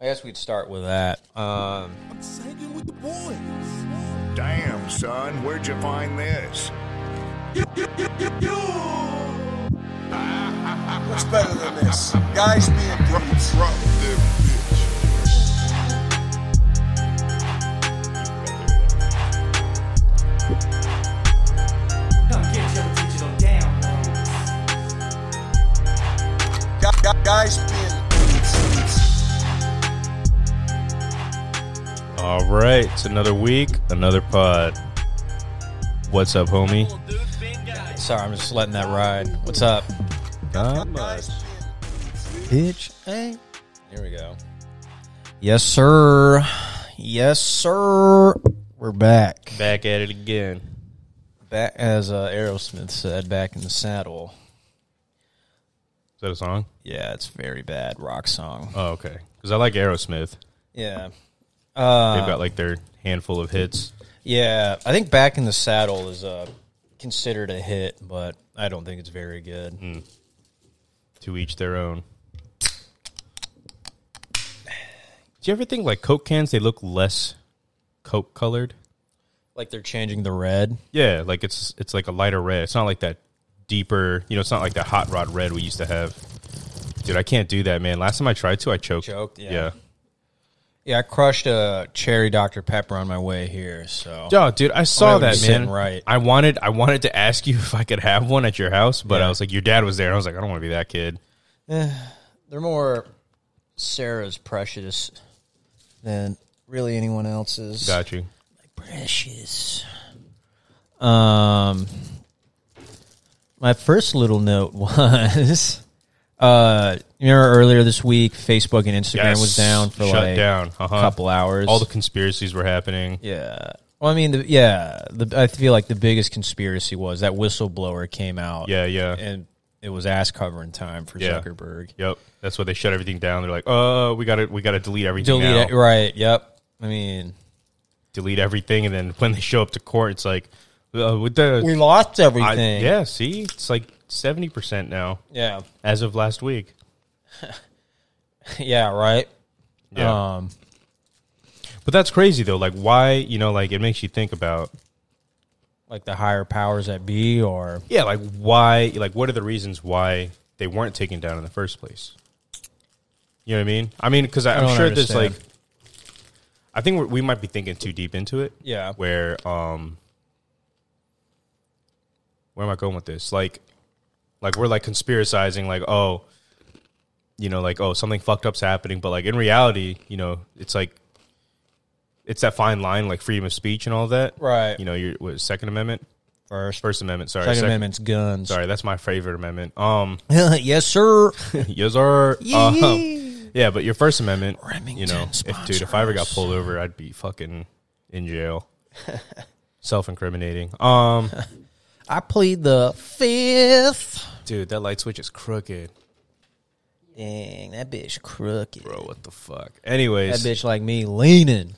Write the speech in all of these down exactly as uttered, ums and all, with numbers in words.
guess we'd start with that. Um, I'm just hanging with the boys. Damn, son, where'd you find this? What's better than this? Guys being dudes. Drop this bitch. Come get your digital downloads. Gu- gu- Guys being dudes. All right, it's another week, another pod. What's up, homie? sorry, I'm just letting that ride. What's up? Not much. Bitch, hey. Here we go. Yes, sir. Yes, sir. We're back. Back at it again. Back, as uh, Aerosmith said, back in the saddle. Is that a song? Yeah, it's a very bad rock song. Oh, okay. Because I like Aerosmith. Yeah. Uh, They've got like their handful of hits. Yeah, I think Back in the Saddle is uh, considered a hit, but I don't think it's very good. Mm. To each their own. Do you ever think like Coke cans, they look less Coke colored? Like they're changing the red? Yeah, like it's it's like a lighter red. It's not like that deeper, you know, it's not like that hot rod red we used to have. Dude, I can't do that, man. Last time I tried to, I choked. Choked, yeah. Yeah. Yeah, I crushed a cherry Doctor Pepper on my way here, so. Oh, dude, I saw I'll never that, be man. sitting right. I wanted I wanted to ask you if I could have one at your house, but Yeah. I was like, your dad was there. And I was like, I don't want to be that kid. Eh, they're more Sarah's precious than really anyone else's. Got you. Precious. Um, my first little note was, uh, you remember earlier this week, Facebook and Instagram Yes. was down for Shut like down. a Uh-huh. couple hours. All the conspiracies were happening. yeah. Well, I mean, the, yeah, the, I feel like the biggest conspiracy was that whistleblower came out. Yeah, yeah. And it was ass covering time for Yeah. Zuckerberg. Yep. That's why they shut everything down. They're like, oh, we got to we got to delete everything Delete now. it, right? Yep. I mean, Delete everything, and then when they show up to court, it's like, uh, with the we lost I- everything. yeah. See, it's like seventy percent now Yeah. as of last week. Yeah. Right. Yeah. Um. But that's crazy though. Like, why? You know, like it makes you think about. Like the higher powers that be, or Yeah, like why? Like, what are the reasons why they weren't taken down in the first place? You know what I mean? I mean, because I'm don't sure there's understand. like, I think we're, we might be thinking too deep into it. yeah, Where, um, where am I going with this? Like, like we're like conspiracizing, like, oh, you know, like, oh, something fucked up's happening, but like in reality, you know, it's like, it's that fine line, like freedom of speech and all that. right. You know, your what, Second Amendment, First, First Amendment. Sorry, Second Sec- Amendment's guns. Sorry, that's my favorite amendment. Um, Yes, sir. yes, sir. Yeah. Um, yeah, but your First Amendment, Remington you know, if dude, sponsor if I ever got us. pulled over, I'd be fucking in jail, self-incriminating. Um, I plead the fifth. dude, that light switch is crooked, Dang, that bitch crooked. bro. What the fuck? Anyways, That bitch like me leaning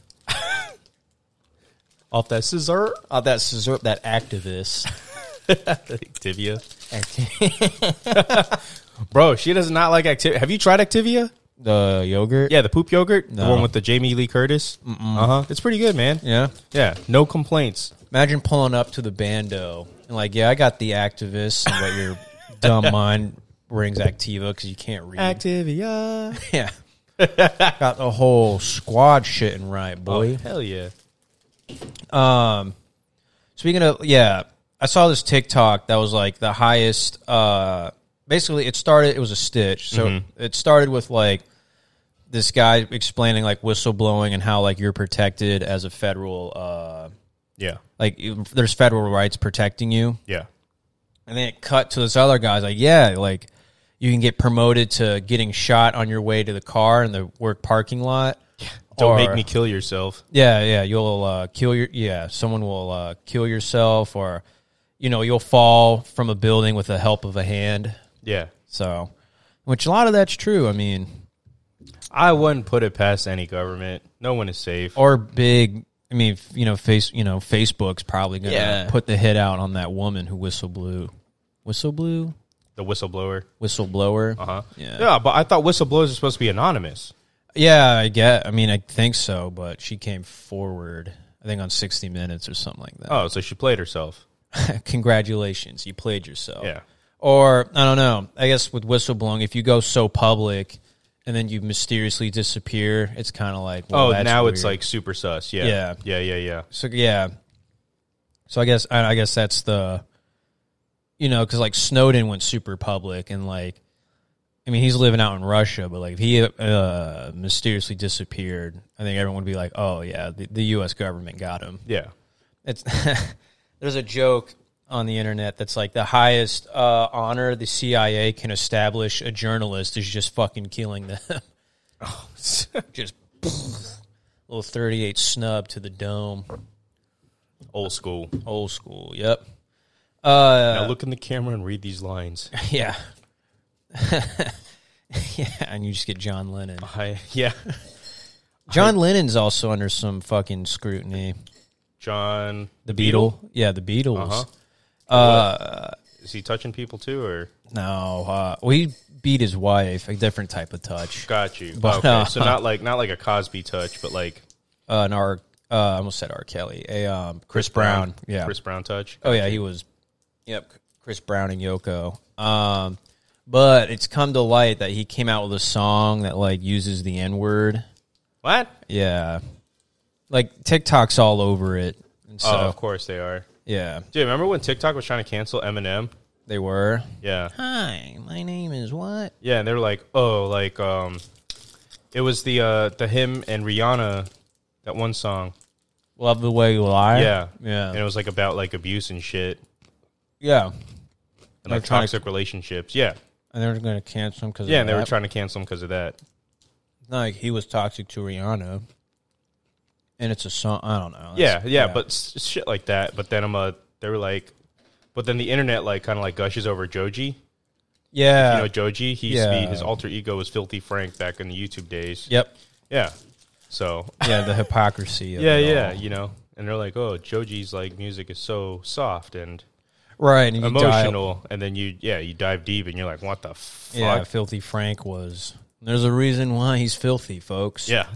off that scissor, off that scissor, that activist. Activia, bro. She does not like Activia. Have you tried Activia? The yogurt. Yeah, the poop yogurt, the No. one with the Jamie Lee Curtis. Uh huh. It's pretty good, man. Yeah. Yeah, no complaints. Imagine pulling up to the bando and like, yeah, I got the activist, but your dumb mind brings Activa because you can't read. Activia. Yeah. Got the whole squad shitting right, boy. Oh, hell yeah. Um, speaking of, yeah, I saw this TikTok that was like the highest. Uh, basically, it started. It was a stitch. So Mm-hmm. it started with like this guy explaining like whistleblowing and how like you're protected as a federal. Uh, Yeah. like you- there's federal rights protecting you, Yeah. and then it cut to this other guy's like, yeah, like you can get promoted to getting shot on your way to the car in the work parking lot. Don't Or- make me kill yourself. Yeah, yeah, you'll uh, kill your yeah. Someone will uh, kill yourself, or you know, you'll fall from a building with the help of a hand. Yeah. So, which a lot of that's true. I mean, I wouldn't put it past any government. No one is safe. or big. I mean, f- you know, face. You know, Facebook's probably gonna Yeah. put the hit out on that woman who whistle blew, whistle blew, The whistleblower. whistleblower. Uh huh. Yeah. Yeah, but I thought whistleblowers are supposed to be anonymous. Yeah, I get. I mean, I think so, but she came forward. I think on sixty minutes or something like that. Oh, so she played herself. Congratulations, you played yourself. Yeah. Or I don't know. I guess with whistleblowing, if you go so public and then you mysteriously disappear, it's kind of like, well, oh, that's now it's weird. like super sus. Yeah. Yeah. Yeah. Yeah. Yeah. So yeah. So I guess I, I guess that's the, you know, because like Snowden went super public and like, I mean, he's living out in Russia, but like if he uh, mysteriously disappeared, I think everyone would be like, oh yeah, the, the U S government got him. Yeah. It's there's a joke on the internet that's like the highest uh, honor the C I A can establish a journalist is just fucking killing them. Oh, Just little thirty-eight snub to the dome. old school. Old school. Yep. Uh, Now look in the camera and read these lines. yeah. Yeah, and you just get John Lennon. I yeah. John Lennon's also under some fucking scrutiny. John The Beatle. Yeah, the Beatles. Uh-huh. Uh, Is he touching people too, or no, uh, well, he beat his wife, a different type of touch. got you? But, okay, uh, so not like not like a Cosby touch, but like Uh, an R, uh, I almost said R. Kelly. A um, Chris, Brown. Yeah. Chris Brown touch. Oh yeah, he was. Yep, Chris Brown and Yoko. Um, but it's come to light that he came out with a song that like uses the N word. What? Yeah, like TikTok's all over it. And so Oh, of course they are. yeah, Dude, remember when TikTok was trying to cancel Eminem? they were. Yeah. Hi, my name is what? Yeah, and they were like, oh, like, um, it was the, uh, the him and Rihanna, that one song. Love the way you lie. Yeah. yeah, And it was like about like abuse and shit yeah. and They're like trying to- toxic relationships. Yeah. And they were going to cancel him because Yeah, and they were trying to cancel him because of that. like he was toxic to Rihanna, and it's a song. I don't know. Yeah, That's- yeah, but s- shit like that. But then I'm a, they were like, but then the internet like kind of like gushes over Joji. yeah, You know Joji? He used to yeah. be, his alter ego was Filthy Frank back in the YouTube days. yep, Yeah. So, yeah, the hypocrisy. Of yeah, it yeah, all. you know. And they're like, oh, Joji's like music is so soft and right. And you emotional. And then you, yeah, you dive deep and you're like, what the fuck? Dive, yeah, Filthy Frank was. There's a reason why he's filthy, folks. Yeah.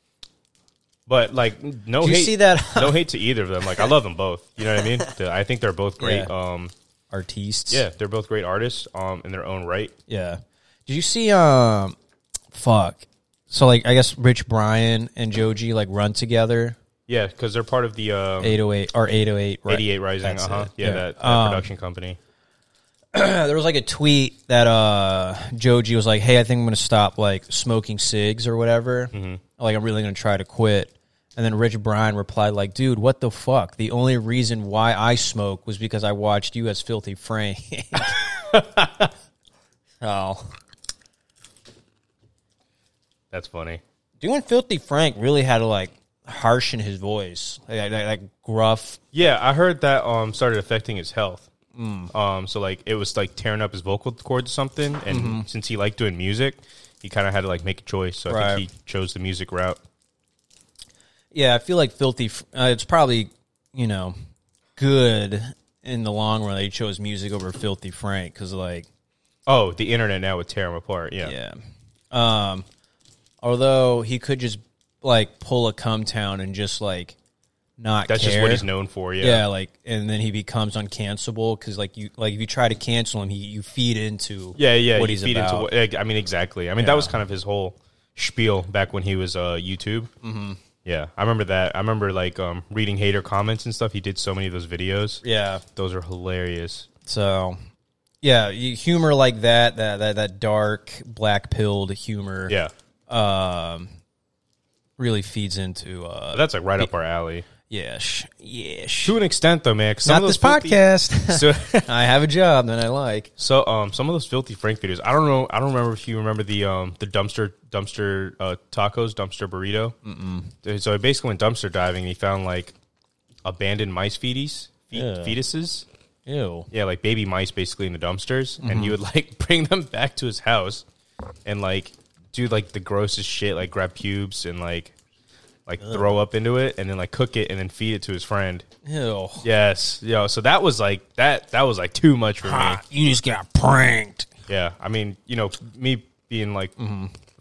But like, no Did you hate. see that? No hate to either of them. Like, I love them both. You know what I mean? The- I think they're both great. Yeah. Um, Artistes. yeah, they're both great artists. Um, in their own right. Yeah. Did you see? Um, fuck. So like, I guess Rich Brian and Joji like run together. Yeah, because they're part of the um, eight oh eight or eight oh eight. Right? eighty-eight Rising. That's Uh huh. it. Yeah, Yeah. that, that Um, production company. There was like a tweet that uh Joji was like, "Hey, I think I'm gonna stop like smoking cigs or whatever. Mm-hmm. Like, I'm really gonna try to quit." And then Rich Brian replied like, "Dude, what the fuck? The only reason why I smoke was because I watched you as Filthy Frank." Oh, That's funny. doing Filthy Frank really had to like harshen his voice, like, like, like gruff. Yeah, I heard that um started affecting his health. Mm. Um, so like it was like tearing up his vocal cords or something. And Mm-hmm. since he liked doing music, he kind of had to like make a choice. So I Right. think he chose the music route. Yeah, I feel like Filthy. F- Uh, it's probably, you know, good in the long run. They chose music over Filthy Frank because, like, Oh, the internet now would tear him apart. Yeah. yeah. Um, although he could just like pull a Cum Town and just like not. That's care. just what he's known for. Yeah. Yeah, like, and then he becomes uncancelable because, like, you like if you try to cancel him, he you feed into Yeah. Yeah. what you he's feed about. into what, I mean, exactly. I mean, Yeah. that was kind of his whole spiel back when he was uh, YouTube. Mm-hmm. Yeah. I remember that. I remember like um, reading hater comments and stuff. He did so many of those videos. Yeah. Those are hilarious. So, yeah, you- humor like that, that that that dark, black pilled humor. Yeah. um, really feeds into uh, That's like right up our alley. yes, yes. To an extent, though, man. 'cause some Not of this those filthy- podcast. So, I have a job that I like. so, um, some of those Filthy Frank videos. I don't know. I don't remember if you remember the um the dumpster dumpster uh, tacos dumpster burrito. Mm-mm. So he basically went dumpster diving and he found like abandoned mice fetus fe- Yeah. fetuses. Ew. Yeah, like baby mice basically in the dumpsters, and Mm-hmm. he would like bring them back to his house and like do like the grossest shit, like grab pubes and like like throw up into it, and then like cook it and then feed it to his friend. Ew. Yes, yo. So that was like that. That was like too much for me. You just got pranked. Yeah, I mean, you know, me being like Mm-hmm.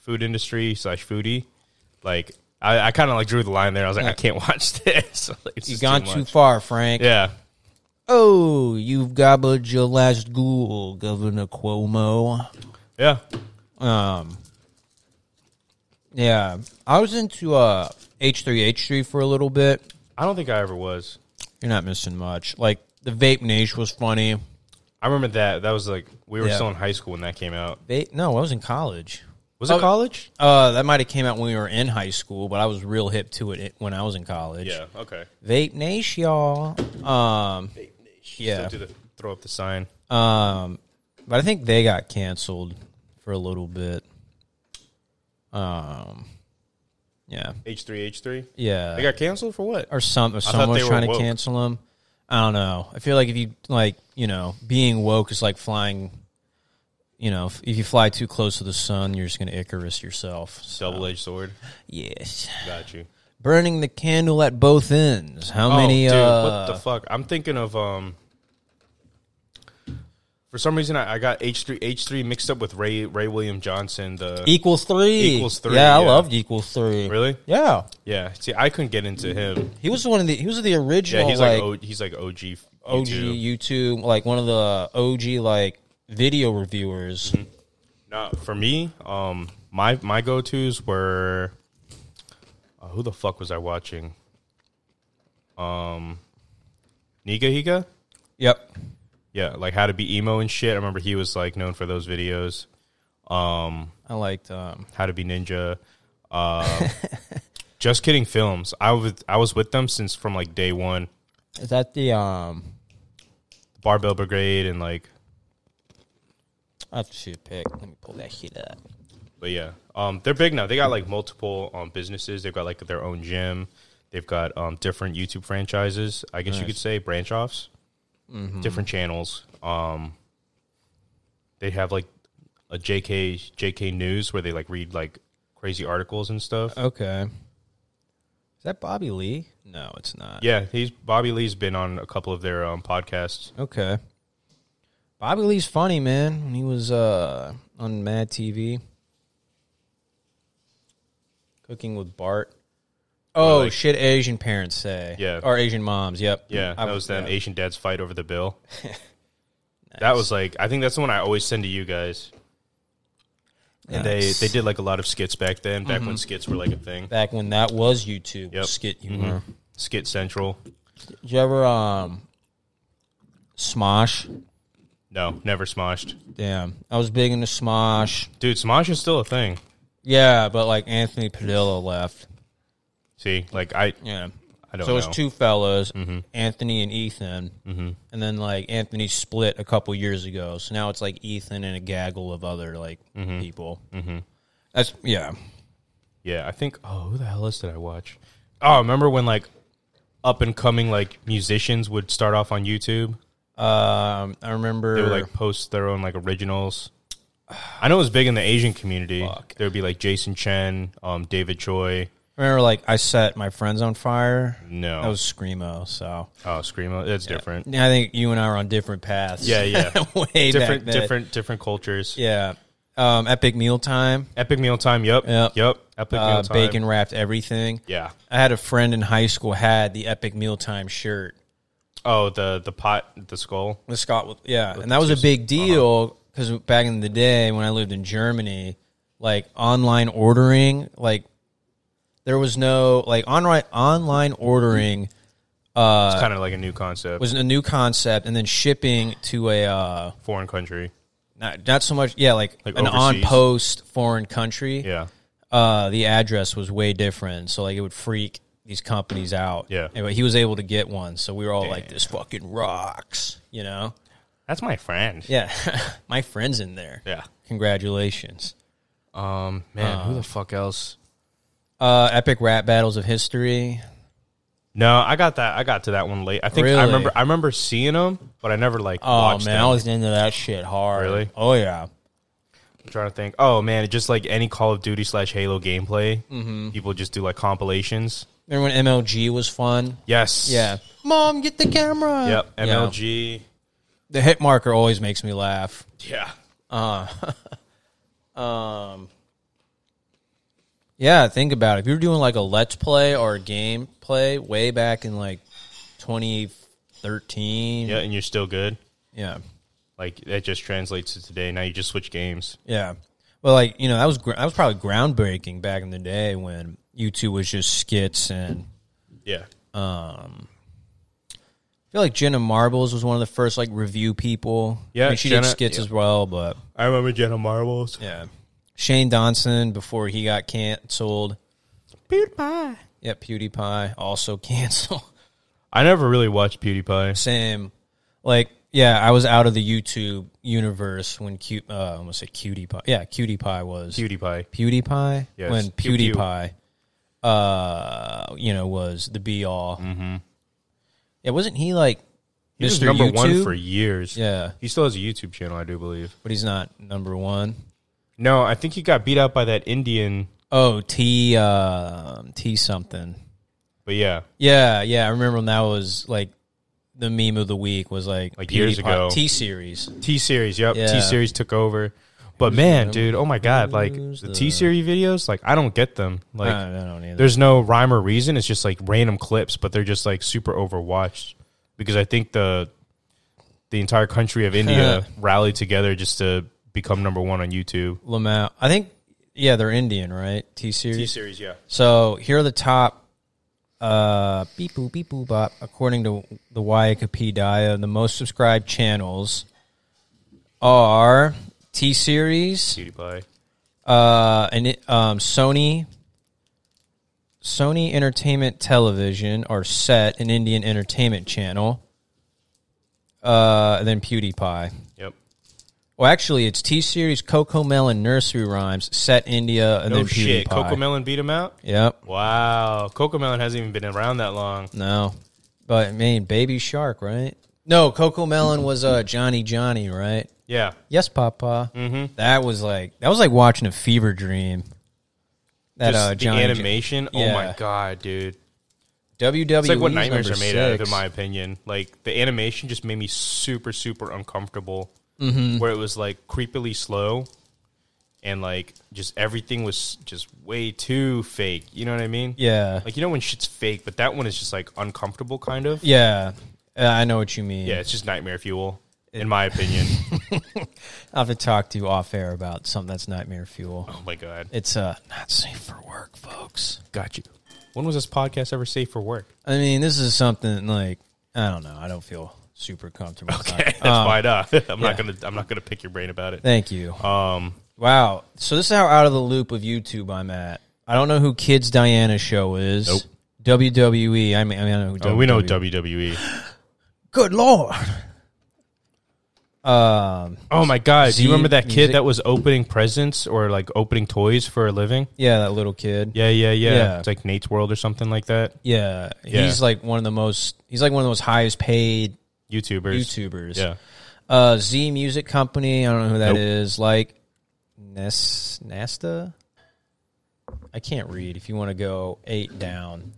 food industry slash foodie, like I, I kind of like drew the line there. I was like, Yeah. I can't watch this. Like, it's You just gone too too much. far, Frank. Yeah. Oh, you've gobbled your last ghoul, Governor Cuomo. Yeah. Um, yeah, I was into uh, H three H three for a little bit. I don't think I ever was. You're not missing much. Like, the Vape Nation was funny. I remember that. That was like, we were Yeah. still in high school when that came out. Vape, no, I was in college. Was it Oh, college? Uh, that might have came out when we were in high school, but I was real hip to it when I was in college. Yeah. Okay. Vape Nation, y'all. Um, yeah. Still do the, throw up the sign. Um, but I think they got canceled for a little bit. Um, yeah, H three H three. yeah. They got canceled for what? or some or thought someone they was were trying to woke. cancel them. I don't know. I feel like if you like, you know, being woke is like flying. You know, if, if you fly too close to the sun, you're just going to Icarus yourself. So, Double edged sword. yes, Got you. burning the candle at both ends. How Oh, many? dude, uh, what the fuck? I'm thinking of um. For some reason, I, I got H three H three mixed up with Ray Ray William Johnson. The Equals three. Equals three, Yeah, I yeah. loved Equals three. Really? Yeah. yeah. See, I couldn't get into him. He was one of the. He was the Yeah, original. he's like, like, o, he's like O G. O G YouTube. YouTube, like one of the O G like video reviewers. Mm-hmm. No, for me, um, my my go tos were uh, who the fuck was I watching? Um, Niga Higa. Yep. Yeah, like how to be emo and shit. I remember he was like known for those videos. Um, I liked. Um, how to be ninja. Uh, Just Kidding Films. I was I was with them since from like day one. is that the um? Barbell Brigade and like, I have to see a pic. Let me pull that shit up. but yeah, um, they're big now. They got like multiple um businesses. They've got like their own gym. They've got um different YouTube franchises. I guess you Nice. could say branch offs, different channels. Um, they have like a J K J K News where they like read like crazy articles and stuff. Okay. Is that Bobby Lee? No, it's not. Yeah, he's Bobby Lee's been on a couple of their um podcasts. Okay. Bobby Lee's funny, man. When he was uh on Mad T V, Cooking with Bart. Oh, like- shit! Asian parents say. Yeah. Or Asian moms. Yep. Yeah, I that was them yeah. Asian dads fight over the bill. That was like, I think that's the one I always send to you guys. And Nice. they, they did like a lot of skits back then, back when skits were like a thing. Back when that was YouTube Yep. skit humor. Skit Central. Did you ever um Smosh? No, never Smoshed. Damn, I was big into Smosh. Dude, Smosh is still a thing. Yeah, but like Anthony Padilla left. See, like I, Yeah. I don't So it was know. two fellas, Anthony and Ethan, mm-hmm. and then like Anthony split a couple years ago. So now it's like Ethan and a gaggle of other like people. Mm-hmm. That's yeah. Yeah, I think. Oh, who the hell else did I watch? Oh, remember when like up and coming like musicians would start off on YouTube? Um, I remember They would like post their own like originals. I know it was big in the Asian community. Fuck. There would be like Jason Chen, um, David Choi. remember like I set my friends on fire. No, That was Screamo. So oh Screamo. That's different. yeah, I think you and I were on different paths. Yeah, yeah. Way different, back then. different, different cultures. Yeah. Um, Epic Mealtime. Epic Mealtime. Yep. Yep. Yep. Epic Uh, Mealtime. bacon wrapped everything. Yeah. I had a friend in high school had the Epic Mealtime shirt. Oh, the the pot, the skull. The Scott, yeah, With and that was a just- big deal because back in the day when I lived in Germany, like online ordering, like there was no like online online ordering uh, It's kind of like a new concept. was a new concept, and then shipping to a uh, Foreign country. not not so much, yeah, like, Like an overseas. on post foreign country. Yeah. Uh, the address was way different, so like it would freak these companies out. Yeah. Anyway, he was able to get one, so we were all like, Damn. "This fucking rocks," you know. That's my friend. Yeah, my friend's in there. Yeah. Congratulations. Um, man, who the fuck else? Uh, epic rap battles of history. No, I got that. I got to that one late. I think Really? I remember. I remember seeing them, but I never like Oh watched man, them. I was into that shit hard. Really? Oh yeah. I'm trying to think. Oh man, it just like any Call of Duty slash Halo gameplay. Mm-hmm. People just do like compilations. Remember when M L G was fun? Yes. Yeah. Mom, get the camera. Yep. Yeah. M L G. The hit marker always makes me laugh. Yeah. Um, Dude, what else? I Yeah, think about it. If you were doing like a Let's Play or a game play way back in like twenty thirteen. Yeah, and you're still good. Yeah. Like, that just translates to today. Now you just switch games. Yeah. Well, like, you know, that was gr- that was probably groundbreaking back in the day when YouTube was just skits and Yeah. um I feel like Jenna Marbles was one of the first like review people. Yeah, I mean, she Jenna- did skits yeah. as well, but I remember Jenna Marbles. yeah. Shane Dawson before he got canceled. PewDiePie. Yeah, PewDiePie also canceled. I never really watched PewDiePie. Same. Like, yeah, I was out of the YouTube universe when Q uh I almost say Cutie Pie. Yeah, Cutie Pie was PewDiePie. PewDiePie Yes. when Pew Pew. PewDiePie uh you know was the be all. Mm-hmm. Yeah, wasn't he like He was Mister number YouTube? one for years. Yeah, He still has a YouTube channel, I do believe. but he's not number one. No, I think he got beat out by that Indian. Oh, T uh, T something. But yeah, Yeah, yeah, I remember when that was like the meme of the week was like Like years PewDiePie- ago. T series. T Series. Yep, Yeah. T Series took over. But man, dude, oh my god, like Who's the the- T Series videos, like I don't get them. Like I don't either. there's no rhyme or reason. It's just like random clips, but they're just like super overwatched because I think the the entire country of India rallied together just to become number one on YouTube. Lamau. I think yeah, they're Indian, right? T series. Series, yeah. So here are the top uh beep boop beep boop bop according to the Wikipedia, the most subscribed channels are T series, PewDiePie. uh and it, um Sony Sony Entertainment Television or Set, an Indian entertainment channel. Uh and then PewDiePie. Yep. Well, actually, it's T Series, Coco Melon, Nursery Rhymes, Set India, and No then PewDiePie. shit. Coco Melon beat him out? Yep. Wow. Coco Melon hasn't even been around that long. No, but I mean, Baby Shark, right? No, Coco Melon was uh, Johnny Johnny, right? Yeah. Yes, Papa. Mm-hmm. That was like that was like watching a fever dream. That Just uh, the Johnny animation. Oh Yeah. my god, dude. W W E. It's like what nightmares are made out of, six. in my opinion. Like the animation just made me super, super uncomfortable. Mm-hmm. Where it was like creepily slow, and like just everything was just way too fake. You know what I mean? Yeah, Like you know when shit's fake, but that one is just like uncomfortable, kind of. yeah. Uh, I know what you mean. Yeah, it's just nightmare fuel, in my opinion. I'll have to talk to you off air about something that's nightmare fuel. Oh my god, It's uh not safe for work, folks. got you. When was this podcast ever safe for work? I mean, this is something like I don't know. I don't feel super comfortable. It's Okay, not- that's um, fine. Uh, I'm not yeah. gonna. I'm not gonna pick your brain about it. Thank you. Um, Wow. So this is how out of the loop of YouTube I'm at. I don't know who Kids Diana show is. Nope. W W E. I mean, I, mean, I know who oh, we know W W E. W W E. Good Lord. Um. Oh my god! Z Do you remember that kid music? that was opening presents or like opening toys for a living? Yeah, that little kid. Yeah, yeah, yeah. Yeah. It's like Nate's World or something like that. Yeah. Yeah. He's like one of the most. He's like one of the most highest paid YouTubers. YouTubers. Yeah. Uh, Z Music Company. I don't know who that Nope. is. Like Nes Nasta. I can't read. If you want to go eight down.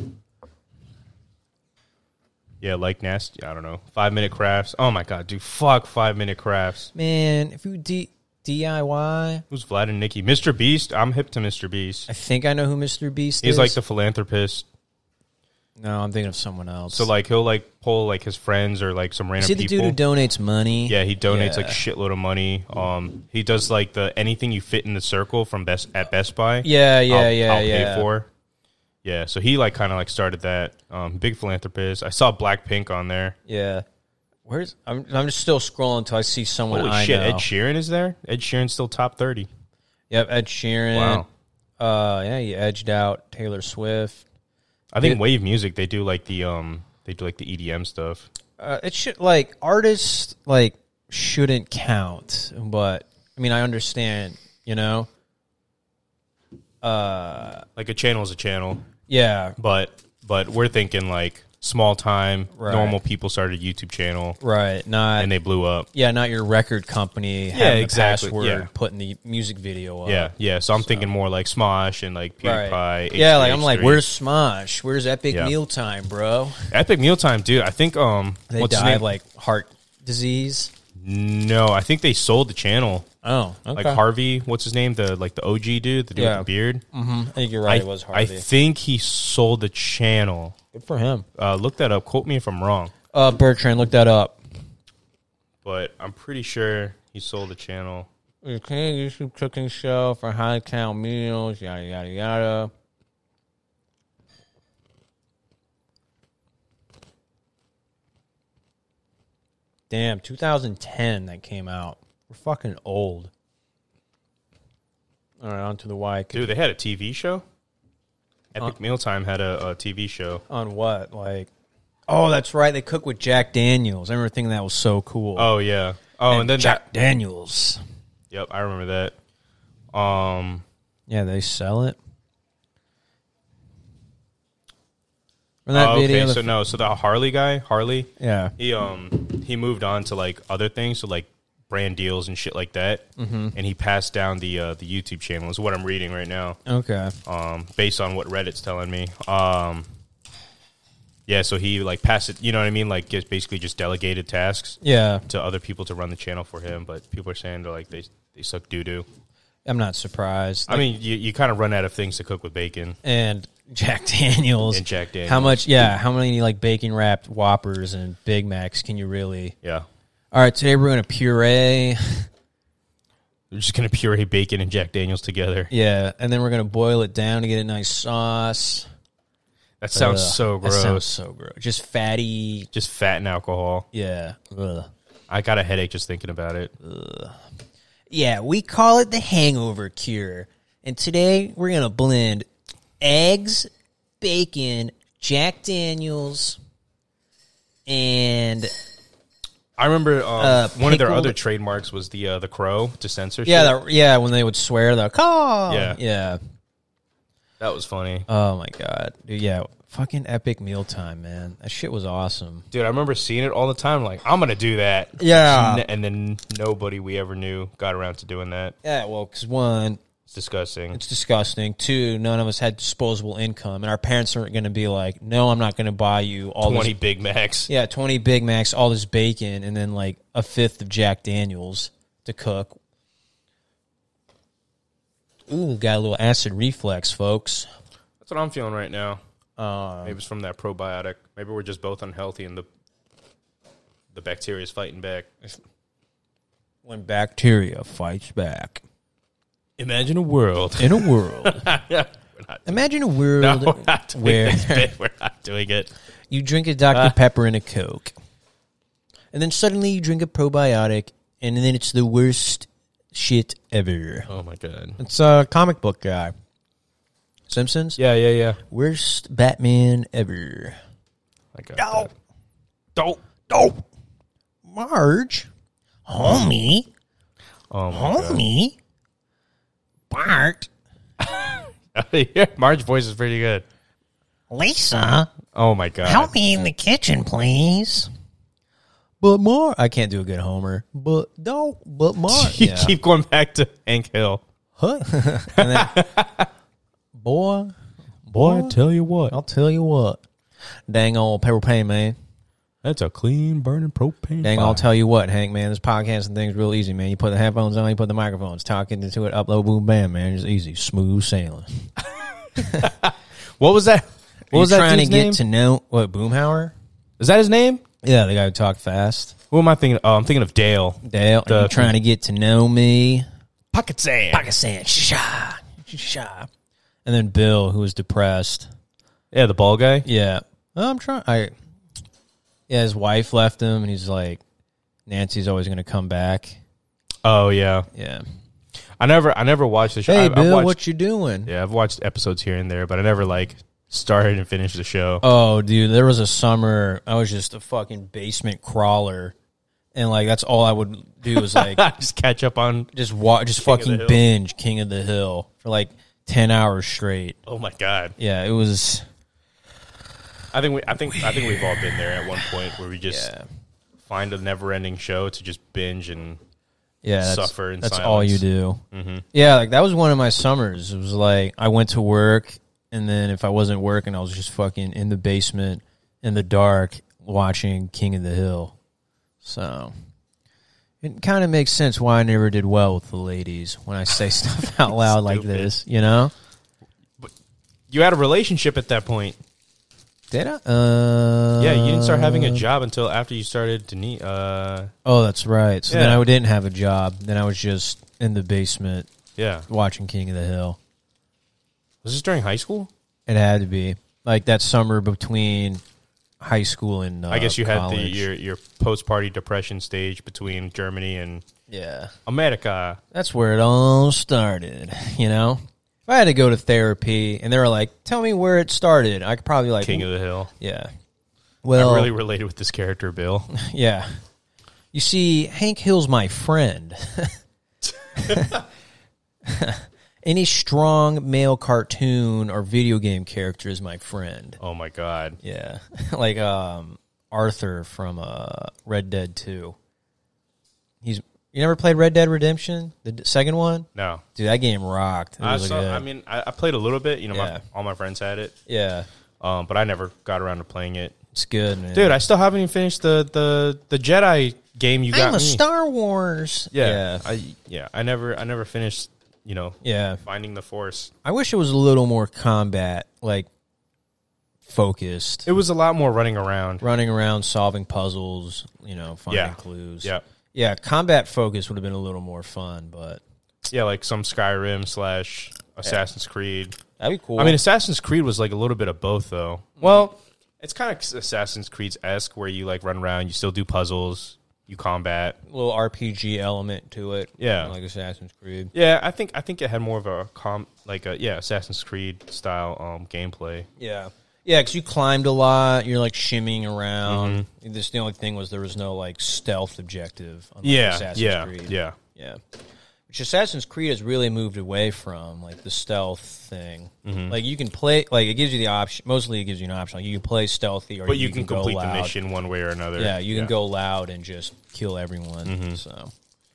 Yeah, like nasty. I don't know. Five minute crafts. Oh my god, dude. Fuck five minute crafts. Man, if you D- DIY, Who's Vlad and Nikki? Mister Beast. I'm hip to Mister Beast. I think I know who Mister Beast He's is. like the philanthropist. No, I'm thinking of someone else. So like he'll like pull like his friends or like some random is he the people. dude who donates money? Yeah, he donates like Yeah. a shitload of money. Um, he does like the anything you fit in the circle from Best at Best Buy. Yeah, yeah, I'll, yeah, I'll yeah. pay for. Yeah, so he like kind of like started that. Um, big philanthropist. I saw Blackpink on there. Yeah. Where's I'm? I'm just still scrolling until I see someone Holy I shit! know. Ed Sheeran is there. Ed Sheeran's still top thirty. Yep, Ed Sheeran. Wow. Uh, yeah, he edged out Taylor Swift. I think It- Wave Music they do like the um they do like the E D M stuff. Uh, it should like artists like shouldn't count, but I mean I understand, you know. Uh, Like a channel is a channel, yeah, but but we're thinking like small time Right. normal people started a YouTube channel right. Not and they blew up. yeah, not your record company having exactly, the password, yeah. putting the music video up. Yeah, yeah. So I'm thinking more like Smosh and like PewDiePie. Right. H Yeah, three, like I'm like, H three. where's Smosh? Where's Epic Yeah. Mealtime, bro? Epic Mealtime, dude? I think um, They what's his died name? of like heart disease. No, I think they sold the channel. Oh, okay. Like Harvey, what's his name? The like the O G dude, the dude Yeah. with the beard. Mm-hmm. I think you're right. I, it was I Harvey. think he sold the channel. Good for him. Uh, look that up. Quote me if I'm wrong, Uh, Bertrand, look that up. but I'm pretty sure he sold the channel. Okay, YouTube cooking show for high count meals, yada yada yada. Damn, two thousand ten that came out. We're fucking old. All right, on to the Y. Dude, they had a T V show. Epic Mealtime had a, a T V show. On what? Like, oh, that's right. They cook with Jack Daniels. I remember thinking that was so cool. Oh yeah. Oh, and, and then Jack that. Daniels. Yep, I remember that. Um, Yeah, they sell it. Remember that oh, okay, video? so no, so the Harley guy, Harley, Yeah. he um he moved on to like other things, so like brand deals and shit like that, mm-hmm. and he passed down the uh, the YouTube channel. Is what I'm reading right now. Okay. Um, based on what Reddit's telling me. Um, yeah, so he like passed it. You know what I mean? Like, just basically just delegated tasks Yeah. to other people to run the channel for him. But people are saying they're like they they suck doo doo. I'm not surprised. I mean, you you kind of run out of things to cook with bacon. And Jack Daniels. And Jack Daniels. How much, yeah, how many like bacon wrapped Whoppers and Big Macs can you really? Yeah. All right, today we're going to puree. We're just going to puree bacon and Jack Daniels together. Yeah, and then we're going to boil it down to get a nice sauce. That sounds Ugh, so gross. That sounds so gross. Just fatty. Just fat and alcohol. Yeah. Ugh. I got a headache just thinking about it. Yeah, we call it the hangover cure. And today we're going to blend eggs, bacon, Jack Daniels, and I remember um, Uh, one of their pickled- other trademarks was the uh, the crow to censor. yeah, shit. the, yeah, when they would swear the call. Yeah. Yeah. That was funny. Oh my god. Dude, yeah, fucking epic mealtime, man. That shit was awesome. Dude, I remember seeing it all the time. Like, I'm going to do that. Yeah. N- And then nobody we ever knew got around to doing that. Yeah, well, because one, It's disgusting. it's disgusting. Two, none of us had disposable income, and our parents aren't going to be like, "No, I'm not going to buy you all twenty this." Big Macs. Yeah, twenty Big Macs, all this bacon, and then like a fifth of Jack Daniels to cook. Ooh, got a little acid reflex, folks. That's what I'm feeling right now. Um, Maybe it's from that probiotic. Maybe we're just both unhealthy and the the bacteria is fighting back. when bacteria fights back. Imagine a world. In a world. We're not, Imagine a world no, we're not doing where this bit. We're not doing it. you drink a Doctor Pepper and a Coke. And then suddenly you drink a probiotic, and then it's the worst shit ever. Oh, my God. It's a comic book guy. Simpsons? Yeah, yeah, yeah. Worst Batman ever. I got No. that. Don't. Oh, Marge. Homie. Oh, my God. Homie. Bart. Yeah, Marge's voice is pretty good. Lisa. Oh, my God. Help me in the kitchen, please. But Mar, I can't do a good Homer. But no, but Mar, You yeah. keep going back to Hank Hill. Huh? And then, boy, Boy, I tell you what. I'll tell you what. Dang old pepper pain, man. That's a clean burning propane. Dang, fire. I'll tell you what, Hank, man. This podcasting thing's real easy, man. You put the headphones on, you put the microphones, talking into it, upload, boom, bam, man. It's easy, smooth sailing. What was that? What Are was you that trying to dude's get name? to know what Boomhauer? Is that his name? Yeah, the guy who talked fast. Who am I thinking? Oh, I'm thinking of Dale. Dale, The- are you trying to get to know me? Pocket sand. Pakistan, sha, sha. And then Bill, who was depressed. Yeah, the ball guy. Yeah, well, I'm trying. I yeah, his wife left him, and he's like, Nancy's always going to come back. Oh yeah. Yeah. I never, I never watched the show. Hey, I, I've Bill, watched, what you doing? Yeah, I've watched episodes here and there, but I never like started and finished the show. Oh, dude, there was a summer I was just a fucking basement crawler, and like that's all I would do was like Just catch up on. just watch, just of the fucking Hill. binge King of the Hill for like ten hours straight. Oh my God. Yeah, it was. I think we, I think, I think we've all been there at one point where we just Yeah, find a never-ending show to just binge and. yeah, that's, Suffer in that's all you silence. do. Mm-hmm. Yeah, like that was one of my summers. It was like I went to work, and then if I wasn't working, I was just fucking in the basement in the dark watching King of the Hill. So, It kind of makes sense why I never did well with the ladies when I say stuff out loud like Stupid. this, you know? You had a relationship at that point. Did I? Uh, Yeah, you didn't start having a job until after you started to need. Uh, Oh, that's right. So then Yeah. I didn't have a job. Then I was just in the basement yeah. watching King of the Hill. Was this during high school? It had to be. Like that summer between high school and uh, I guess you had the college. your your post party depression stage between Germany and Yeah. America. That's where it all started, you know? If I had to go to therapy and they were like, tell me where it started, I could probably like, King of the Hill. yeah. Well, I really related with this character, Bill. yeah. You see, Hank Hill's my friend. Any strong male cartoon or video game character is my friend. Oh my god. Yeah. Like um, Arthur from uh, Red Dead two. He's You never played Red Dead Redemption? The d- second one? No. Dude, that game rocked. It I, was saw, good. I mean, I, I played a little bit. You know, Yeah. my, all my friends had it, Yeah. um, but I never got around to playing it. It's good, man. Dude, I still haven't even finished the the, the Jedi game you got I'm a me. Star Wars. Yeah, Yeah. I yeah, I never I never finished. You know, Yeah. finding the Force. I wish it was a little more combat, like, focused. It was a lot more running around. Running around, solving puzzles, you know, finding Yeah. clues. Yeah, Yeah, combat focus would have been a little more fun, but yeah, like some Skyrim slash Assassin's Creed. that'd be cool. I mean, Assassin's Creed was like a little bit of both, though. Well, it's kind of Assassin's Creed esque, where you like run around, you still do puzzles, you combat. a little R P G element to it. Yeah. Like Assassin's Creed. Yeah, I think I think it had more of a com like a yeah Assassin's Creed style um, gameplay. Yeah. Yeah, because you climbed a lot. You're, like, shimmying around. This the only thing was there was no, like, stealth objective on like, Yeah, Assassin's yeah, Creed. yeah. Yeah. Which Assassin's Creed has really moved away from, like, the stealth thing. Mm-hmm. Like, you can play, like, it gives you the option, mostly it gives you an option. Like, you can play stealthy or But you, you can, go complete loud. the mission one way or another. Yeah, you can go loud and just kill everyone. Mm-hmm. So,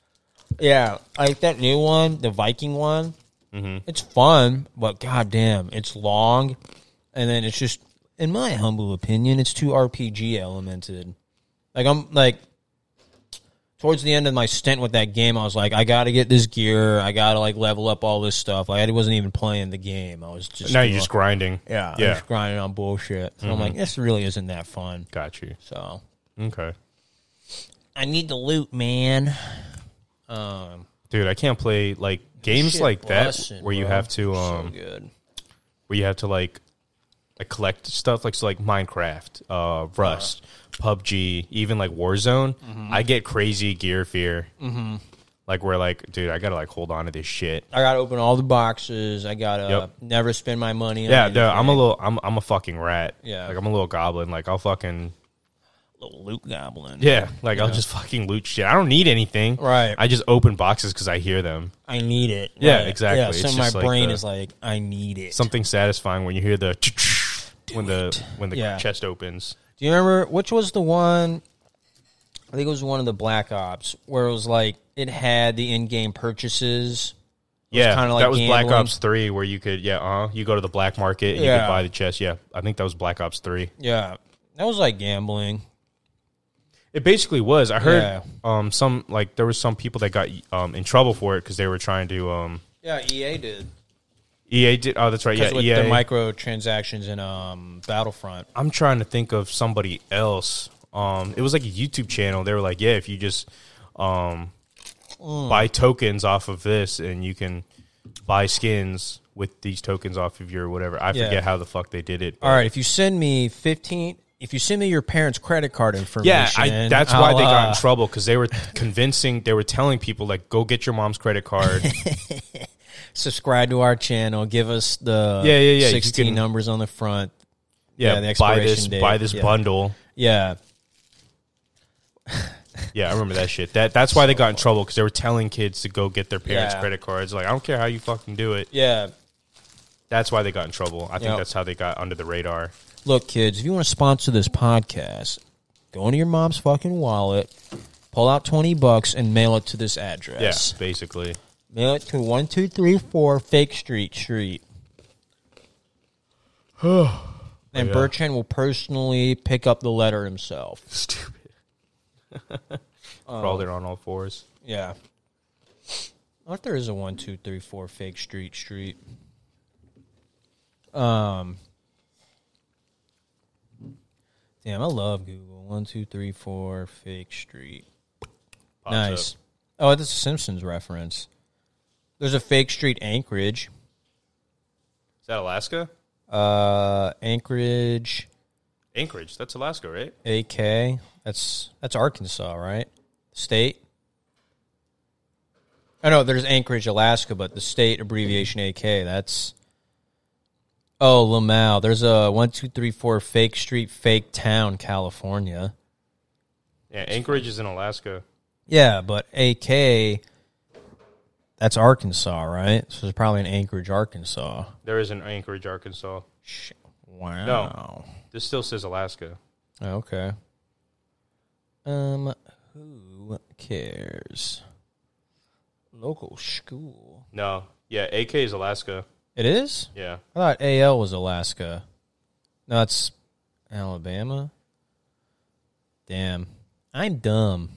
yeah, like that new one, the Viking one, Mm-hmm. it's fun, but goddamn, it's long. And then it's just, in my humble opinion, it's too R P G elemented. Like, I'm, like, towards the end of my stint with that game, I was like, I got to get this gear. I got to, like, level up all this stuff. Like, I wasn't even playing the game. I was just... Now doing, you're just grinding. Yeah, I'm yeah. just grinding on bullshit. So I'm like, this really isn't that fun. Got you. So, Okay. I need the loot, man. Um, Dude, I can't play like games shit like that bussin', where you bro. have to So um good. where you have to like like collect stuff like so like Minecraft, uh Rust, P U B G, even like Warzone. Mm-hmm. I get crazy gear fear. Mm-hmm. Like where like, dude, I gotta like hold on to this shit. I gotta open all the boxes. I gotta Yep. never spend my money on Yeah, dude, I'm a anything. little I'm I'm a fucking rat. Yeah. Like I'm a little goblin. Like I'll fucking little loot goblin. yeah, like I'll just fucking loot shit. I don't need anything. Right. I just open boxes because I hear them. I need it. Yeah, Right. exactly. Yeah, It's so my just like brain the- is like, I need it. Something satisfying when you hear the when the when the Yeah. chest opens. Do you remember which was the one? I think it was one of the Black Ops where it was like it had the in-game purchases. Yeah, kinda like that was Black gambling. Ops three, where you could, yeah, uh, you go to the black market and you Yeah. could buy the chest. Yeah, I think that was Black Ops three. Yeah, that was like gambling. It basically was. I heard Yeah. um, some like there was some people that got um, in trouble for it because they were trying to. Um, Yeah, E A did. E A did. Oh, that's right. Yeah, Because with E A. the microtransactions in um, Battlefront. I'm trying to think of somebody else. Um, it was like a YouTube channel. They were like, yeah, if you just um, Mm. buy tokens off of this, and you can buy skins with these tokens off of your whatever. I Yeah. forget how the fuck they did it. but- All right, if you send me fifteen, if you send me your parents' credit card information, Yeah, I, that's why I'll, they got in uh, trouble because they were convincing, they were telling people like, go get your mom's credit card. subscribe to our channel. Give us the Yeah, yeah, yeah, you sixteen can- numbers on the front. Yeah, Yeah, the buy expiration this, date, buy this yeah. bundle. Yeah, Yeah, I remember that shit. That that's why they got in trouble because they were telling kids to go get their parents' Yeah. credit cards. Like, I don't care how you fucking do it. yeah. That's why they got in trouble. I think Yep. that's how they got under the radar. Look, kids, if you want to sponsor this podcast, go into your mom's fucking wallet, pull out twenty bucks, and mail it to this address. Yes, basically. Mail it to one two three four Fake Street Street. and yeah. Bertrand will personally pick up the letter himself. Stupid. Crawled it on all fours. Yeah. I wonder if there is a one, two, three, four fake street street. Um. Damn, I love Google. One, two, three, four fake street. Pops Nice. up. Oh, that's a Simpsons reference. There's a fake street Anchorage. Is that Alaska? Uh, Anchorage, Anchorage. That's Alaska, right? A K. That's that's Arkansas, right? State. I know there's Anchorage, Alaska, but the state abbreviation A K. That's oh Lamau. There's a one, two, three, four fake street, fake town, California. Yeah, Anchorage is in Alaska. Yeah, but A K. That's Arkansas, right? So there's probably an Anchorage, Arkansas. There is an Anchorage, Arkansas. Shit. Wow. No. This still says Alaska. Okay. Um, who cares? Local school. No. Yeah, A K is Alaska. It is? Yeah. I thought A L was Alaska. No, it's Alabama. Damn. I'm dumb.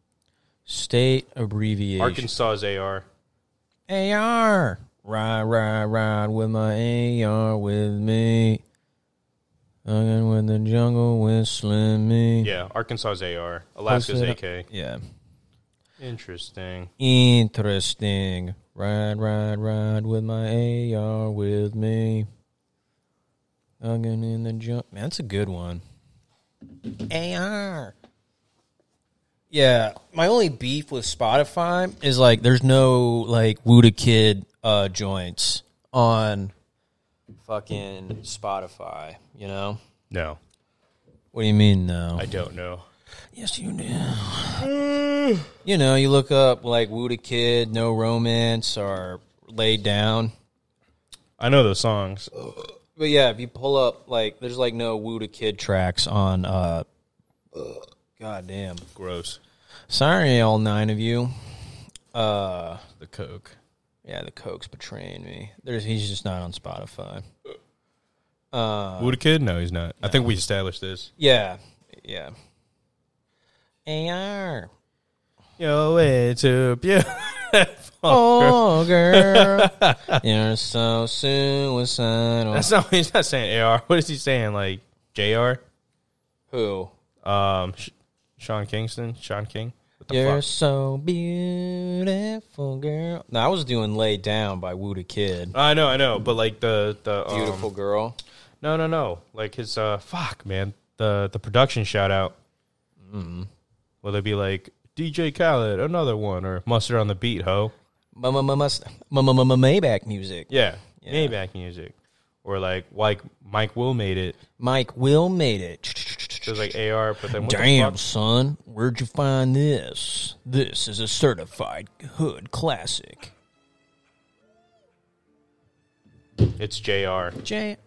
State abbreviation. Arkansas is A R. A R. Ride, ride, ride with my A R with me. Hugging with the jungle whistling me. Yeah, Arkansas is A R. Alaska's Posted A up- K. Yeah. Interesting. Interesting. Ride, ride, ride with my A R with me. Hugging in the jungle. Man, that's a good one. A R. Yeah, my only beef with Spotify is like there's no like Wooda Kid uh, joints on fucking Spotify. You know? No, What do you mean no? I don't know. Yes, you do. You know, you look up like Wooda Kid, No Romance, or Laid Down. I know those songs. But yeah, if you pull up like there's like no Wooda Kid tracks on. uh God damn. Gross. Sorry, all nine of you. Uh, The Coke. yeah, the Coke's betraying me. There's, he's just not on Spotify. Uh, Wooda Kid? No, he's not. I think we established this. yeah, yeah. A R. Yo, it's up, yeah. Oh, girl, you're so suicidal. That's not. He's not saying A R. What is he saying? Like J R? Who? Um, Sh- Sean Kingston, Sean King. What the You're fuck? so beautiful, girl. No, I was doing "Laid Down" by Wooda Kid. I know, I know, but like the the um, Beautiful girl. No, no, no. Like his uh, fuck, man. The the production shout out. Mm. Will they be like D J Khaled, another one, or Mustard on the Beat, ho? Maybach music. Yeah, Yeah. Maybach music, or like like Mike Will made it. Mike Will made it. So it's like A R, but then what Damn, the fuck? son, where'd you find this? This is a certified hood classic. It's J R. Jay.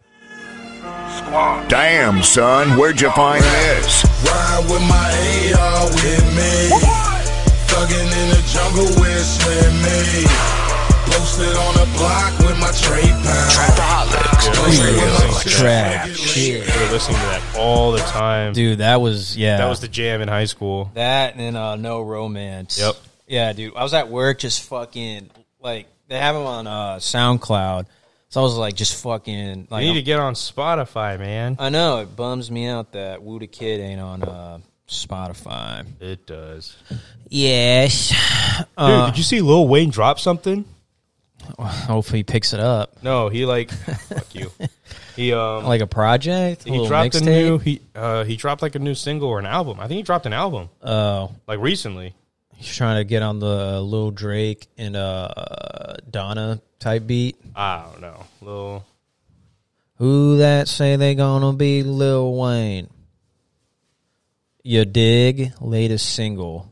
Damn, son, where'd you find this? Ride with my A R with me. Thuggin' in the jungle whistling me. Posted on the block with my tray pound. Real trap shit. We were listening to that all the time. Dude, that was, yeah. That was the jam in high school. That and uh, No Romance. Yep. Yeah, dude. I was at work just fucking, like, they have them on uh, SoundCloud. So I was like, just fucking, like, You need to get on Spotify, man. I know, it bums me out that Wooda Kid ain't on uh, Spotify. It does. Yes. Dude, Uh, did you see Lil Wayne drop something? hopefully he picks it up. No, he like fuck you. He um Like a project? A he little dropped a mixtape? new he uh he dropped like a new single or an album. I think he dropped an album Oh, like recently. he's trying to get on the Lil Drake and uh, Donna type beat. I don't know. Lil Who that say they gonna be Lil Wayne? You dig? Latest single.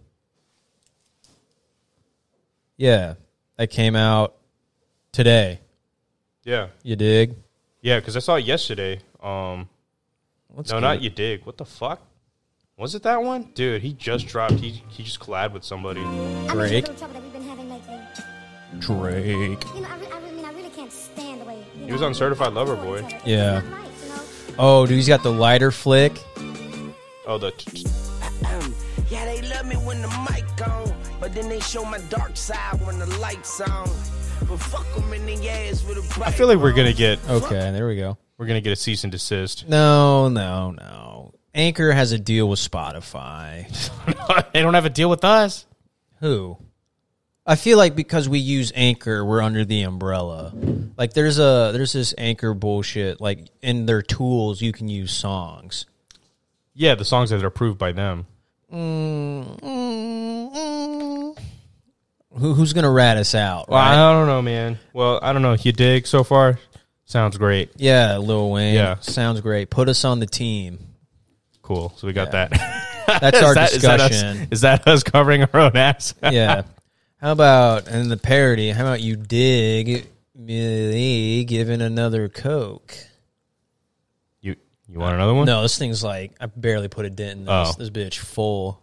Yeah, that came out today. Yeah. You dig? Yeah, because I saw it yesterday. Um Let's No, get not it. You Dig. What the fuck? Was it that one? Dude, he just dropped he he just collabed with somebody. Drake. I'm in trouble that we've been having lately. Drake. You know, I, re- I, re- I mean, I really can't stand the way. You He was know, on Certified Lover Boy. It's not Yeah. right, you know? Oh, dude, he's got the lighter flick. Oh, the Yeah, they love me when the mic on, but then they show my dark side when the lights on. But fuck them in the ass with a bright I feel like we're gonna get Okay, there we go. we're gonna get a cease and desist. No, no, no. Anchor has a deal with Spotify. They don't have a deal with us. Who? I feel like because we use Anchor, we're under the umbrella. Like there's a there's this Anchor bullshit. Like in their tools, you can use songs. Yeah, the songs that are approved by them. Mm, mm, mm. Who, who's gonna rat us out? Well, Right? I don't know, man. Well, I don't know. You dig so far? Sounds great. Yeah, Lil Wayne. Yeah. Sounds great. Put us on the team. Cool. So we got Yeah. that. That's Is our that- is that us- discussion. Is that us covering our own ass? Yeah. How about and the parody? How about you dig me giving another Coke? You you want another one? No, this thing's like I barely put a dent in this. Oh. This bitch full.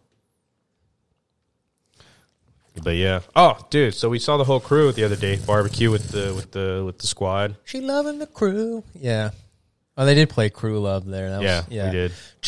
But yeah. Oh, dude. So we saw the whole crew the other day barbecue with the with the with the squad. She loving the crew. Yeah. Oh, they did play Crew Love there. That Yeah, was, yeah. we did.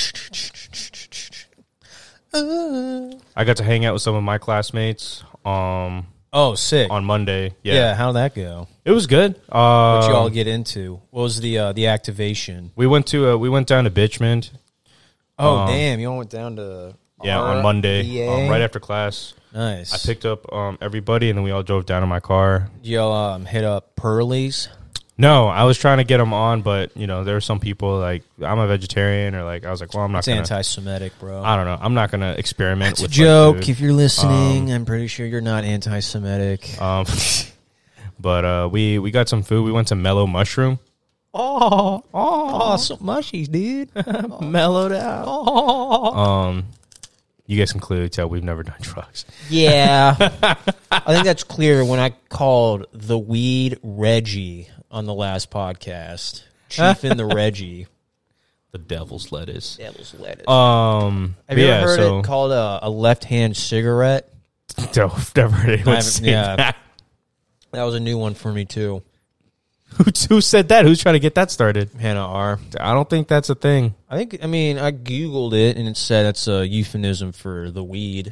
Uh, I got to hang out with some of my classmates. Um, oh, sick. on Monday. Yeah, Yeah. How'd that go? it was good. Uh, What you all get into? What was the uh, the activation? we went to uh, we went down to Bitchmond. Oh, Um, damn! You all went down to Yeah, on Monday, R B A? um, right after class. Nice. I picked up um, everybody, and then we all drove down in my car. Did y'all um, hit up Pearlie's? No, I was trying to get them on, but you know, there were some people like I'm a vegetarian, or like I was like, well, I'm not It's gonna. anti-Semitic, bro. I don't know. I'm not gonna experiment It's a with joke. like, food. If you're listening, I'm pretty sure you're not anti-Semitic. Um, but uh, we we got some food. We went to Mellow Mushroom. Oh, oh, some mushies, dude. Mellowed out. Oh. Um, you guys can clearly tell we've never done drugs. Yeah. I think that's clear when I called the weed Reggie on the last podcast. Chief in the Reggie. The devil's lettuce. Devil's lettuce. Um, Have you yeah, ever heard so, it called a, a left-hand cigarette? No, I've never heard anyone I haven't- say yeah. that. That was a new one for me, too. Who, who said that? Who's trying to get that started? Hannah R. I don't think that's a thing. I think, I mean, I Googled it, and it said it's a euphemism for the weed.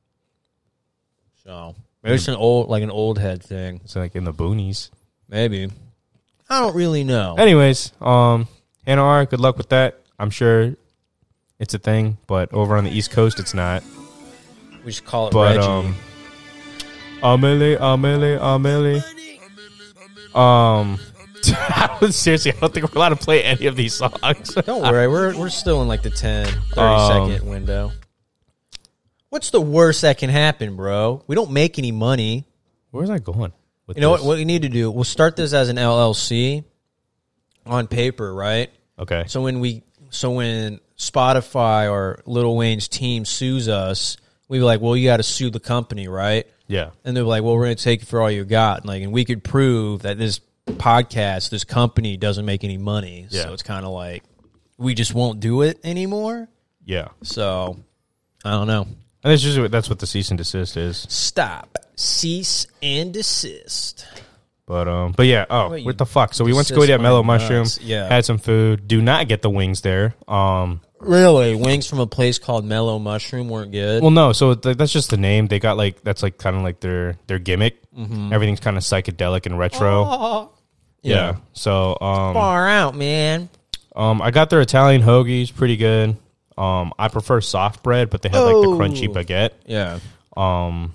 So, maybe it's an old, like an old head thing. It's like in the boonies. Maybe. I don't really know. Anyways, um, Hannah R, good luck with that. I'm sure it's a thing, but over on the East Coast, it's not. We should call it But, Reggie. um, Amelie, Amelie, Amelie. Um, seriously, I don't think we're allowed to play any of these songs. Don't worry, we're we're still in like the ten, thirty Um, second window. What's the worst that can happen, bro? We don't make any money. Where's I going? With You know what? this? What we need to do? We'll start this as an L L C on paper, right? Okay. So when we, so when Spotify or Lil Wayne's team sues us, we be like, well, you got to sue the company, right? Yeah. And they're like, well, we're going to take it for all you got. Like, and we could prove that this podcast, this company doesn't make any money. Yeah. So it's kind of like, we just won't do it anymore. Yeah. So, I don't know. And that's usually that's what the cease and desist is. Stop. Cease and desist. But um, but yeah. Oh, Wait, you what the fuck? So we went to go desist eat at Mellow my Mushroom. nuts. Yeah. Had some food. Do not get the wings there. Um, Really? Wings from a place called Mellow Mushroom weren't good? well, no. So th- that's just the name. They got like that's like kind of like their their gimmick. Mm-hmm. Everything's kind of psychedelic and retro. Oh. Yeah. So um, Far out, man. um, I got their Italian hoagies, pretty good. Um, I prefer soft bread, but they have like the Oh. crunchy baguette. Yeah. Um,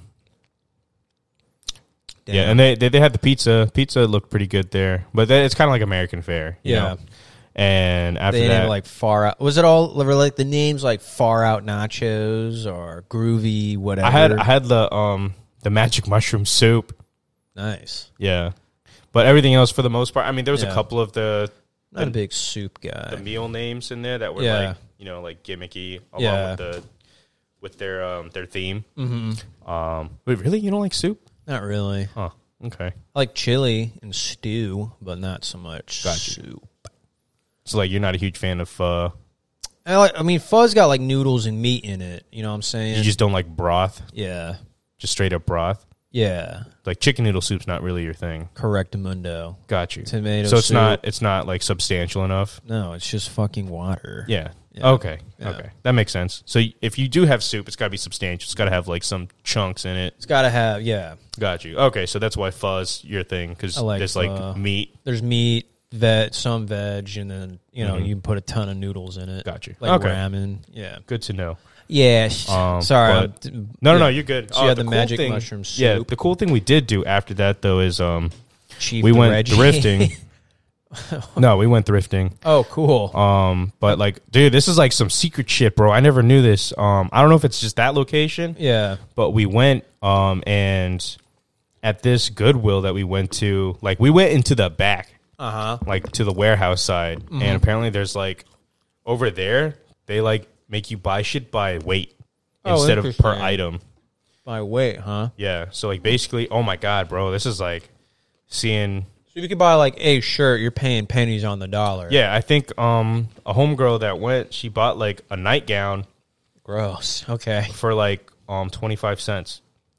Damn. yeah, and they, they they had the pizza. Pizza looked pretty good there, but they, it's kind of like American fare. You Yeah. know? And after They that, named like far out. Was it all were like the names like far out nachos or groovy whatever? I had I had the um the magic mushroom soup. nice. Yeah, but everything else for the most part. I mean, there was Yeah. a couple of the Not a big soup guy. the meal names in there that were Yeah. like you know like gimmicky along Yeah. with the with their um their theme. Mm-hmm. Um, wait, really? You don't like soup? Not really. Huh. Okay. I like chili and stew, but not so much Got you. soup. So like, you're not a huge fan of pho. I like. I mean, pho's got like noodles and meat in it. You know what I'm saying? You just don't like broth, yeah, just straight up broth. yeah. Like chicken noodle soup's not really your thing. Correctamundo. Got you. Tomato So it's soup. not it's not like substantial enough. No, it's just fucking water. Yeah. Yeah. Okay, Yeah. okay, that makes sense. So y- if you do have soup, it's got to be substantial. It's got to have like some chunks in it. It's got to have, yeah. Got you. Okay, so that's why pho's your thing because I like there's pho. like meat. There's meat, veg, some veg, and then, you know, Mhm. you can put a ton of noodles in it. Got you. Like Okay. ramen. Yeah. Good to know. Yeah. Um, Sorry. but- I'm- No, no, yeah. no, you're good. So you Uh, had the, cool magic thing- mushroom soup. Yeah, the cool thing we did do after that though is um Chief we the went Reggie. thrifting. No, we went thrifting. Oh, cool. Um, but like, dude, this is like some secret shit, bro. I never knew this. Um, I don't know if it's just that location, yeah. but we went um and at this Goodwill that we went to, like we went into the back, Uh huh. like to the warehouse side, Mm-hmm. and apparently there's like over there they like make you buy shit by weight Oh, instead of per interesting. item. By weight, huh? Yeah, so like basically, oh my god, bro, this is like seeing. So if you could buy like a shirt, you're paying pennies on the dollar. Yeah, I think um a homegirl that went, she bought like a nightgown Gross. Okay. for like um twenty five cents.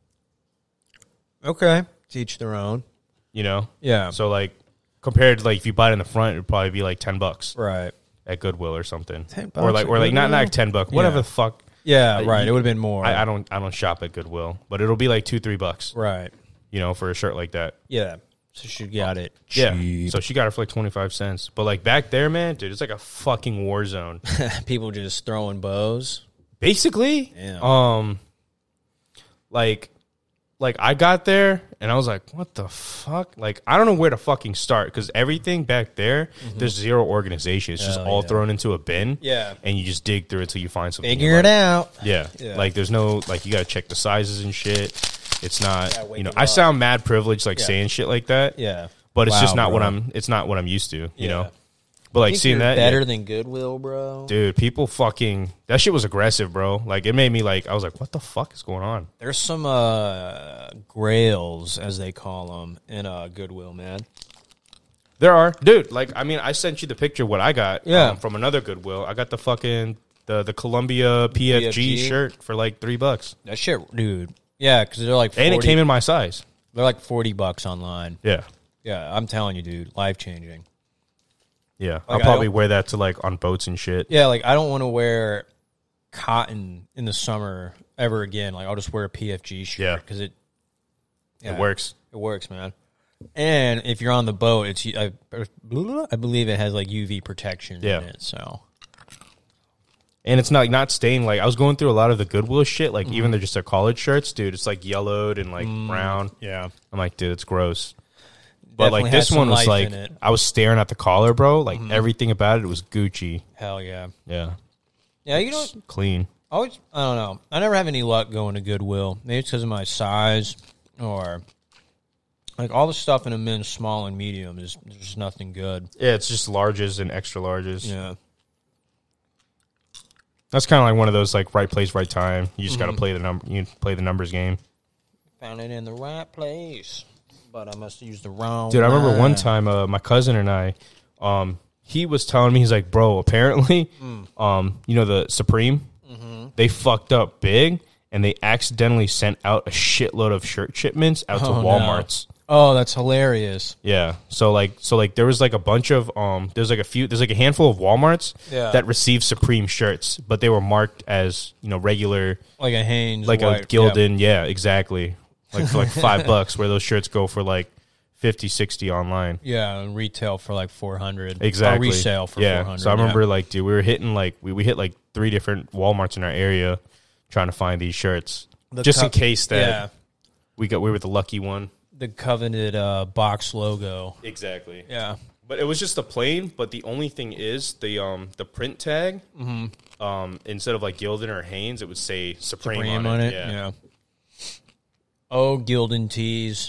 Okay. Teach their own. You know, Yeah. so like compared to like if you buy it in the front, it'd probably be like ten bucks Right. at Goodwill or something, ten or bucks like at or like not Goodwill? not ten bucks, whatever Yeah. the fuck. Yeah. Uh, Right. you- It would have been more. I, I don't I don't shop at Goodwill, but it'll be like two three bucks. Right. You know, for a shirt like that. Yeah. So she got it. Yeah, cheap. so she got it for like twenty five cents. But like back there, man, dude, it's like a fucking war zone. People just throwing bows. Basically, Yeah. um, like, like I got there and I was like, "What the fuck?" Like, I don't know where to fucking start because everything back there, there's zero organization. It's just Mm-hmm. Hell all yeah. thrown into a bin. Yeah. and you just dig through it till you find something. you Figure it like. out. Yeah. Yeah. like there's no like you got to check the sizes and shit. It's not, Gotta wake you know. it I up. sound mad privileged like Yeah. saying shit like that. Yeah. but it's Wow, just not what bro. I'm. It's not what I'm used to. You Yeah. know. But like Think seeing you're that, better yeah. than Goodwill, bro. Dude, people fucking that shit was aggressive, bro. Like it made me like I was like, what the fuck is going on? There's some uh, grails, as they call them, in uh, Goodwill, man. There are, dude. Like I mean, I sent you the picture of what I got. Yeah. um, from another Goodwill. I got the fucking the the Columbia P F G, P F G? shirt for like three bucks, That shit, dude. Yeah, because they're like forty, and it came in my size. they're like forty bucks online. Yeah, Yeah, I'm telling you, dude, life changing. yeah. Like, I'll I probably don't- wear that to like on boats and shit. Yeah, like I don't want to wear cotton in the summer ever again. Like I'll just wear a P F G shirt Yeah. because it yeah, It works. It works, man. And if you're on the boat, it's I, I believe it has like U V protection Yeah. in it. So And it's not not staying like I was going through a lot of the Goodwill shit. Like Mm-hmm. even they're just their collared shirts, dude. It's like yellowed and like brown. yeah, I'm like, dude, it's gross. But Definitely like has this some one was life like in it. I was staring at the collar, bro. Like Mm-hmm. everything about it was Gucci. hell yeah, Yeah, yeah. You know, It's clean. I always I don't know. I never have any luck going to Goodwill. Maybe it's because of my size or like all the stuff in a men's small and medium is there's nothing good. Yeah, it's just larges and extra larges. Yeah. That's kind of like one of those like right place, right time. You just got Mm-hmm. to play the number. You play the numbers game, Found it in the right place, but I must have used the wrong. dude. I remember one line. time, uh, my cousin and I, um, he was telling me he's like, bro, apparently, Mm. um, you know the Supreme, Mm-hmm. they fucked up big, and they accidentally sent out a shitload of shirt shipments out to Oh, no. Walmarts. Oh, that's hilarious. Yeah. So like so like there was like a bunch of um there's like a few there's like a handful of Walmarts Yeah. that received Supreme shirts, but they were marked as, you know, regular Like a Hanes, like white, a Gildan, yeah. exactly. Like for like five bucks where those shirts go for like fifty, sixty online. Yeah, and retail for like four hundred. Exactly. Or resale for yeah. four hundred. So I remember like dude, we were hitting like we, we hit like three different Walmarts in our area trying to find these shirts. The just in co- case that yeah, we got we were the lucky one. the coveted uh, box logo. Exactly. Yeah. But it was just a plain. But the only thing is the um the print tag. Mm-hmm. Um, instead of like Gildan or Hanes, it would say Supreme, Supreme on, on it. it. Yeah. Yeah. Oh, Gildan tees.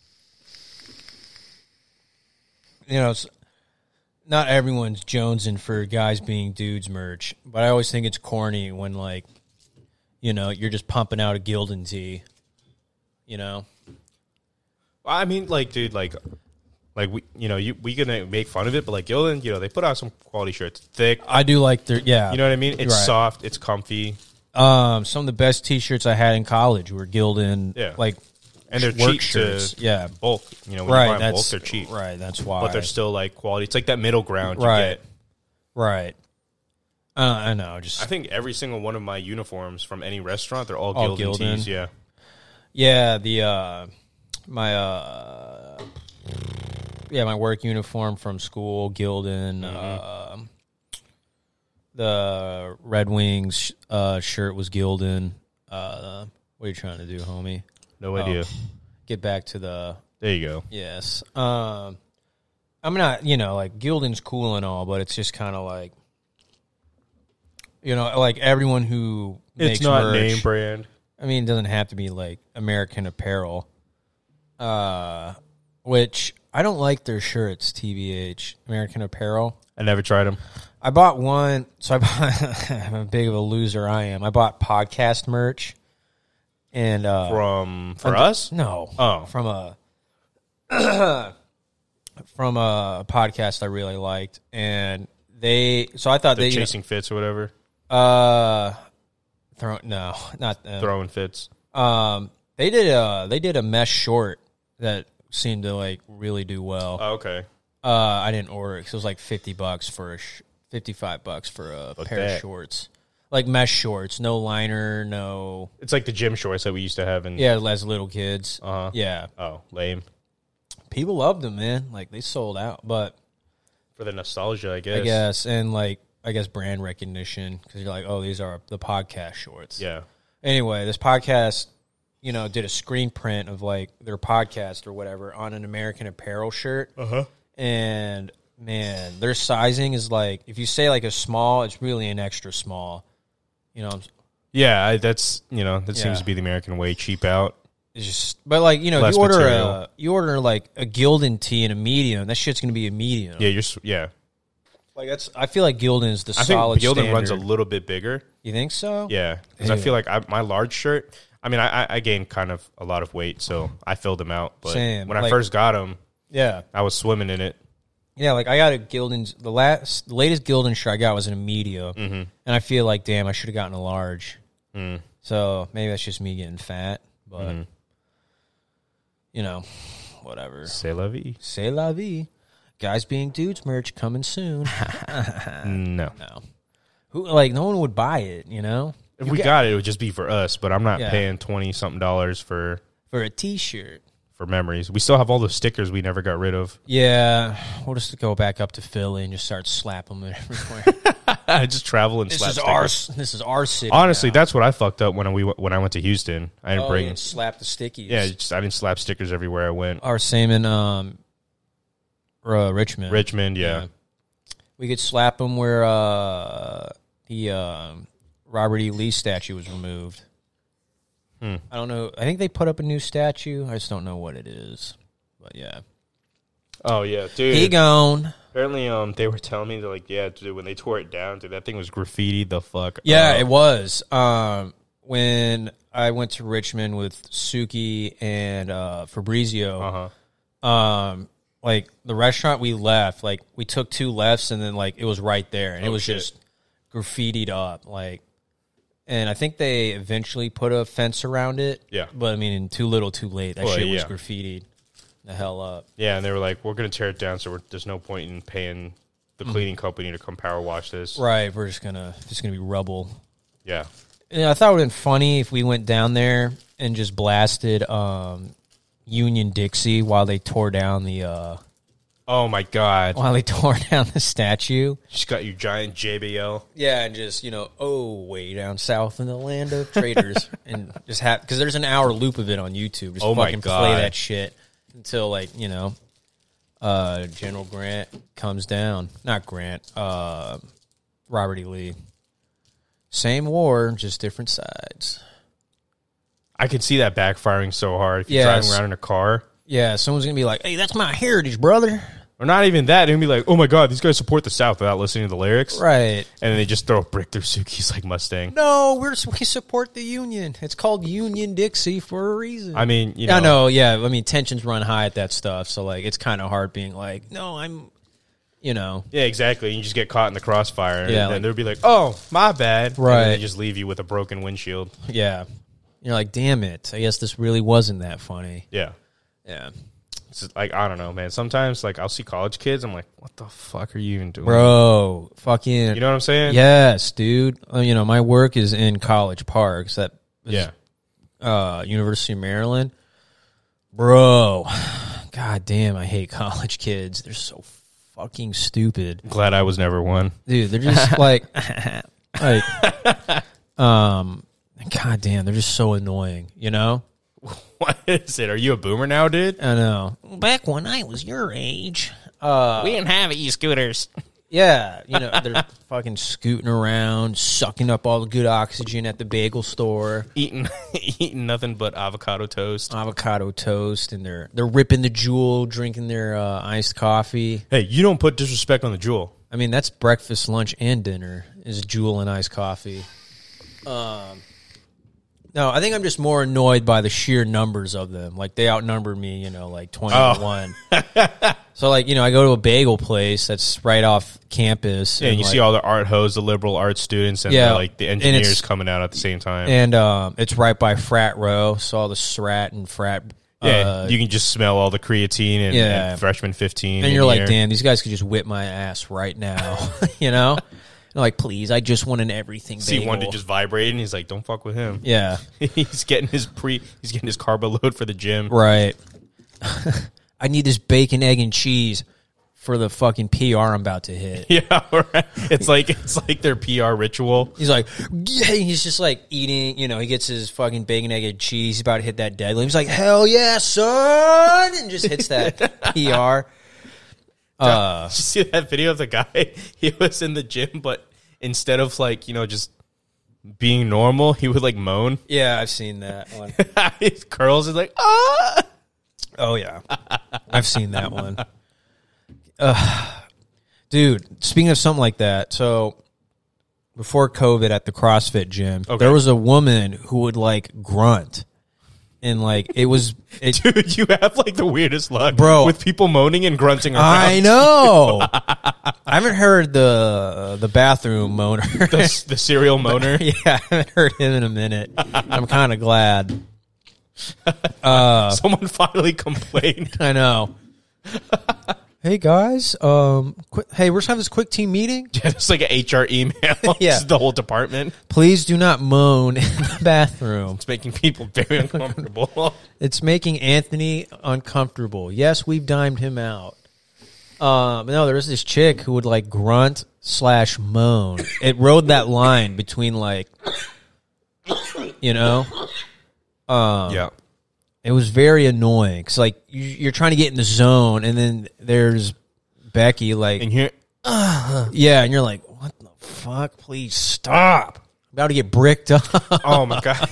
You know, it's, not everyone's jonesing for guys being dudes merch, but I always think it's corny when, like, you know, you're just pumping out a Gildan tee. You know? I mean, like, dude, like, like we, you know, you we gonna make fun of it, but like Gildan, you know, they put out some quality shirts, thick. I do like their, yeah. You know what I mean? It's Right. soft, it's comfy, Um, some of the best T-shirts I had in college were Gildan, Yeah. like, and they're work cheap shirts. to Yeah. bulk. You know, when Right, you buy them bulk, that's they're cheap, right. That's why, but they're still like quality. It's like that middle ground, you Right. get. right. Uh, I know. Just I think every single one of my uniforms from any restaurant, they're all, All Gildan, Gildan. tees. Yeah. yeah. The uh, my uh, yeah, my work uniform from school, Gildan. Mm-hmm. Uh, the Red Wings uh, shirt was Gildan. Uh, what are you trying to do, homie? No idea. Get back to the There you go. yes. Um, I'm not, you know, like Gildan's cool and all, but it's just kind of like, you know, like everyone who makes It's not merch, name brand. I mean, it doesn't have to be like American Apparel, uh, which I don't like their shirts. T B H, American Apparel. I never tried them. I bought one, so I bought. I'm a big of a loser. I am. I bought podcast merch, and uh, From for and- us? no, Oh. from a from a podcast I really liked, and they. So I thought The they chasing fits or whatever. uh, throw no, not them. Throwing fits. Um, they did a they did a mesh short that seemed to like really do well. Oh, okay. Uh, I didn't order it because it was like fifty bucks for a sh- fifty-five bucks for a Fuck pair that. of shorts, like mesh shorts, no liner, no It's like the gym shorts that we used to have in. yeah, as little kids. Uh-huh. Yeah, Oh, lame. people loved them, man. Like they sold out, but For the nostalgia, I guess. I guess and like I guess brand recognition because you're like, oh, these are the podcast shorts. Yeah. Anyway, this podcast, you know, did a screen print of like their podcast or whatever on an American Apparel shirt. Uh huh. And man, their sizing is like, if you say like a small, it's really an extra small. You know, Yeah, I, that's you know that Yeah. seems to be the American way. Cheap out. it's just, but like, you know, Less you order material. a, you order like a Gildan tee in a medium, that shit's gonna be a medium. Yeah, you're. s- Yeah, Like that's, I feel like Gildan's the I think solid Gildan standard. runs a little bit bigger. You think so? Yeah, because I Anyway. feel like I, my large shirt. I mean, I, I- I gained kind of a lot of weight, so I filled them out. But Same. when I Like- first got them, Yeah. I was swimming in it. Yeah, like I got a Gildan's, the last, the latest Gildan shirt I got was in a medium. Mm-hmm. And I feel like, damn, I should have gotten a large. Mm. So maybe that's just me getting fat, but Mm-hmm. you know, whatever. C'est la vie. C'est la vie. Guys being dudes merch coming soon. No, No, who like no one would buy it, you know, if You we got- got it, it would just be for us. But I'm not Yeah. paying twenty something dollars for for a T-shirt. for memories. We still have all those stickers we never got rid of. Yeah, we'll just go back up to Philly and just start slapping them everywhere. I just travel and this slap is stickers. our this is our city. Honestly, now. that's what I fucked up when we when I went to Houston. I didn't oh, bring. and slap the stickies. Yeah, just, I didn't slap stickers everywhere I went. Our same in um, uh, Richmond. Richmond, yeah. We could slap them where uh, the um Robert E. Lee statue was removed. Hmm. I don't know. I think they put up a new statue. I just don't know what it is. But yeah, Oh yeah, dude. he gone. Apparently, um, they were telling me that like, yeah, dude, when they tore it down, dude, that thing was graffiti the fuck. Yeah, up. it was. Um, when I went to Richmond with Suki and uh, Fabrizio, Uh huh. um, like the restaurant we left, like we took two lefts and then like it was right there, and it Oh, was shit. just graffitied up, like. And I think they eventually put a fence around it. Yeah. But I mean, too little, too late. That Well, shit was yeah. graffitied the hell up. Yeah, and they were like, we're gonna tear it down, so we're, there's no point in paying the cleaning company to come power wash this. Mm. Right. We're just gonna just gonna be rubble. Yeah. And I thought it would have been funny if we went down there and just blasted um, Union Dixie while they tore down the uh, Oh my god. while they tore down the statue. Just got your giant J B L. Yeah, and just, you know, oh, way down south in the land of traitors, and just have because there's an hour loop of it on YouTube. Just Oh my fucking play God. that shit until like you know, uh, General Grant comes down. Not Grant, uh, Robert E. Lee. Same war, just different sides. I could see that backfiring so hard if you're Yes. driving around in a car. Yeah, someone's gonna be like, "Hey, that's my heritage, brother." Or not even that. They're gonna be like, oh my god, these guys support the South without listening to the lyrics. Right. And then they just throw a brick through Suki's like Mustang. No, we're we support the Union. It's called Union Dixie for a reason. I mean, you know. I know, yeah. I mean, tensions run high at that stuff, so like, it's kind of hard being like, no, I'm, you know, Yeah, exactly. You just get caught in the crossfire. Yeah, and then like- they'll be like, oh, my bad. And Right. then they just leave you with a broken windshield. yeah. You're like, damn it. I guess this really wasn't that funny. Yeah. Yeah. It's just, like, I don't know, man. Sometimes, like, I'll see college kids. I'm like, what the fuck are you even doing? Bro, fucking. You know what I'm saying? Yes, dude. Uh, you know, my work is in College Park. So that is, Yeah. uh, University of Maryland. Bro, god damn, I hate college kids. They're so fucking stupid. Glad I was never one. Dude, they're just like, like, um, god damn, they're just so annoying, you know? What is it? Are you a boomer now, dude? I know. Back when I was your age, uh, We didn't have e-scooters. yeah, you know, they're fucking scooting around, sucking up all the good oxygen at the bagel store, Eating, eating nothing but avocado toast. avocado toast, and they're they're ripping the Jewel, drinking their uh, iced coffee. Hey, you don't put disrespect on the Jewel. I mean, that's breakfast, lunch, and dinner is Jewel and iced coffee. Um, no, I think I'm just more annoyed by the sheer numbers of them. Like, they outnumber me, you know, like twenty Oh. to one. So, like, you know, I go to a bagel place that's right off campus. Yeah, and you like, see all the art hoes, the liberal arts students, and Yeah, the, like the and engineers it's- coming out at the same time. And um, it's right by frat row, so all the SRAT and frat. yeah, uh, you can just smell all the creatine and, Yeah. and freshman fifteen. and in you're like, here. damn, these guys could just whip my ass right now, you know? And like, please, I just want an everything See bagel. one dude just vibrating. He's like, don't fuck with him. Yeah, he's getting his pre. He's getting his carbo load for the gym. right. I need this bacon, egg, and cheese for the fucking P R I'm about to hit. Yeah, right. It's like it's like their P R ritual. He's like, yeah, he's just like eating, you know, he gets his fucking bacon, egg, and cheese. He's about to hit that deadlift. He's like, hell yeah, son! And just hits that P R. Uh, Did you see that video of the guy? He was in the gym, but instead of like you know just being normal, he would like moan. yeah, I've seen that one. His curls is like ah. Oh, yeah. I've seen that one. Uh, dude, speaking of something like that, so before COVID at the CrossFit gym, Okay. there was a woman who would like grunt. And like, it was, it, Dude, you have like the weirdest luck, Bro. with people moaning and grunting around. I know. I haven't heard the the bathroom moaner. the, the serial moaner. Yeah, I haven't heard him in a minute. I'm kind of glad. Someone finally complained. I know. Hey guys, um, qu- hey, we're just having this quick team meeting. It's like an H R email. Yeah. It's the whole department. Please do not moan in the bathroom. It's making people very uncomfortable. It's making Anthony uncomfortable. Yes, we've dimed him out. Um, no, there was this chick who would like grunt slash moan. It rode that line between like, you know, um, Yeah. it was very annoying because like you, you're trying to get in the zone, and then there's Becky like, And here, yeah, and you're like, what the fuck? Please stop! I'm about to get bricked up. oh my god,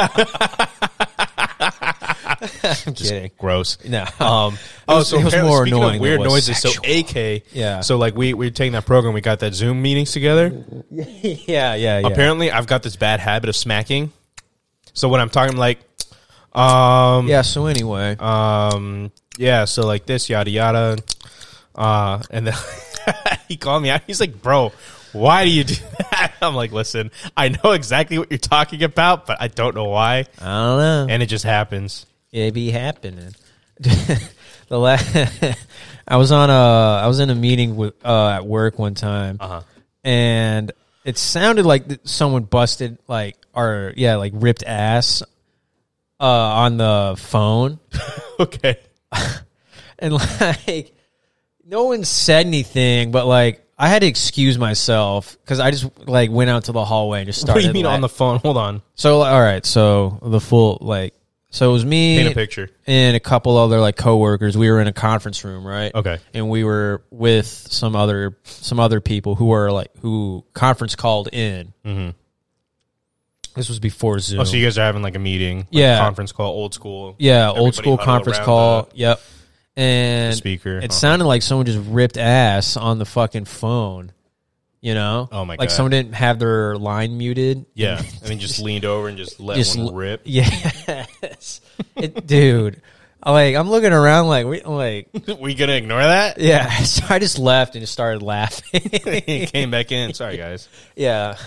I'm kidding. gross. No. Um, It was- it was apparently, more speaking annoying Of weird than it was noises. sexual. So A K, Yeah. So like we we were taking that program. We got that Zoom meetings together. yeah, yeah, yeah. Apparently, I've got this bad habit of smacking. So when I'm talking, I'm like, um, Yeah. So anyway, um, yeah. So like this, yada yada. Uh, and then he called me out. He's like, "Bro, why do you do that?" I'm like, "Listen, I know exactly what you're talking about, but I don't know why." I don't know. And it just happens. It be happening. the last, I was on a, I was in a meeting with uh, at work one time, Uh-huh. and it sounded like th- someone busted like, or yeah, like ripped ass uh, on the phone, Okay. and like no one said anything, but like I had to excuse myself because I just like went out to the hallway and just started. What do you mean la- on the phone? Hold on. So all right, so the full like. So it was me Paint a picture. and a couple other like coworkers. We were in a conference room, right? Okay. And we were with some other some other people who were like who conference called in. Mm-hmm. This was before Zoom. Oh, so you guys are having like a meeting, like Yeah. a conference call, old school. yeah, old Everybody school huddle conference around call. the- Yep. And the speaker. It Uh-huh. sounded like someone just ripped ass on the fucking phone. You know? Oh, my Like God. someone didn't have their line muted. Yeah, and then just leaned over and just let Just one l- rip. Yes. It, dude. I, Like I'm looking around like we like we gonna ignore that? yeah, so I just left and just started laughing. Came back in. Sorry, guys. Yeah.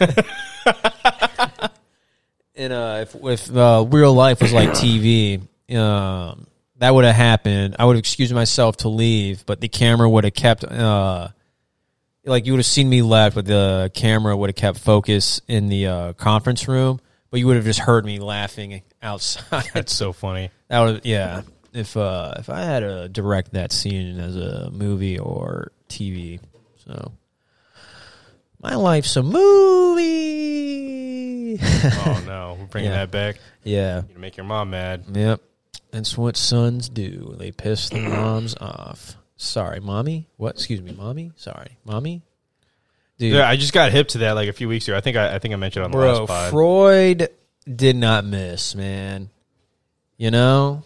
And uh, if if uh, real life was like T V, um, that would have happened, I would have excused myself to leave, but the camera would have kept, uh, like you would have seen me left, but the camera would have kept focus in the uh, conference room, but you would have just heard me laughing outside. That's so funny. That would, yeah. If uh, if I had to direct that scene as a movie or T V, so my life's a movie. Oh no, we're bringing Yeah. that back. Yeah. You make your mom mad. Yep. That's what sons do. They piss their moms off. Sorry, mommy. What? Excuse me, mommy. Sorry, mommy. Dude, Yeah, I just got hip to that like a few weeks ago. I think I, I think I mentioned on the bro, last pod. Freud did not miss, man. You know,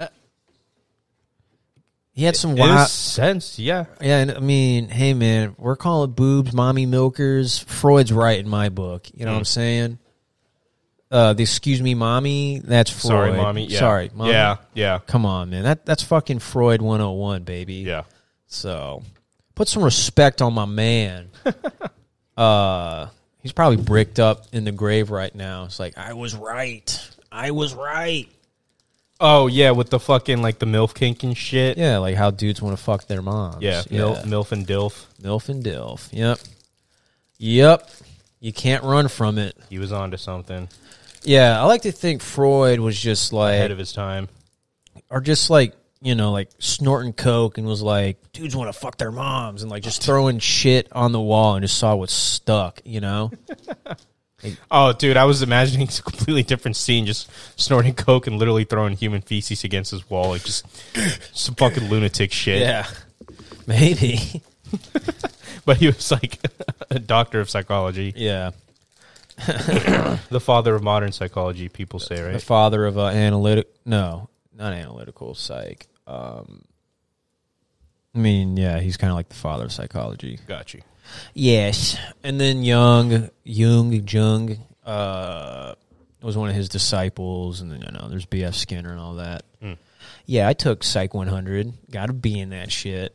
he had some In wild. a sense, yeah. Yeah, and I mean, hey, man, we're calling boobs mommy milkers. Freud's right in my book. You know Mm. what I'm saying? Uh, the excuse me, mommy. That's Freud. Sorry, mommy. Yeah. Sorry, mommy. Yeah, yeah, Come on, man. That that's fucking Freud one oh one, baby. yeah. So, put some respect on my man. uh, he's probably bricked up in the grave right now. It's like, I was right. I was right. Oh yeah, with the fucking like the MILF kink and shit. Yeah, like how dudes want to fuck their moms. Yeah, Mil- MILF and DILF. MILF and DILF. Yep. Yep. You can't run from it. He was onto something Yeah, I like to think Freud was just ahead like, of his time. or just like, you know, like snorting coke and was like, dudes want to fuck their moms, and like just throwing shit on the wall and just saw what stuck, you know? Oh, dude, I was imagining a completely different scene, just snorting coke and literally throwing human feces against his wall, like just some fucking lunatic shit. Yeah. Maybe. But he was like a doctor of psychology, Yeah. the father of modern psychology. People say, The right? father of uh, analytic, no, not analytical psych. Um, I mean, yeah, he's kind of like the father of psychology. Got you. Yes. And then Jung, Jung, Jung, uh, was one of his disciples. And then, you know, there's B F Skinner and all that. Mm. Yeah, I took Psych one hundred. Got to be in that shit.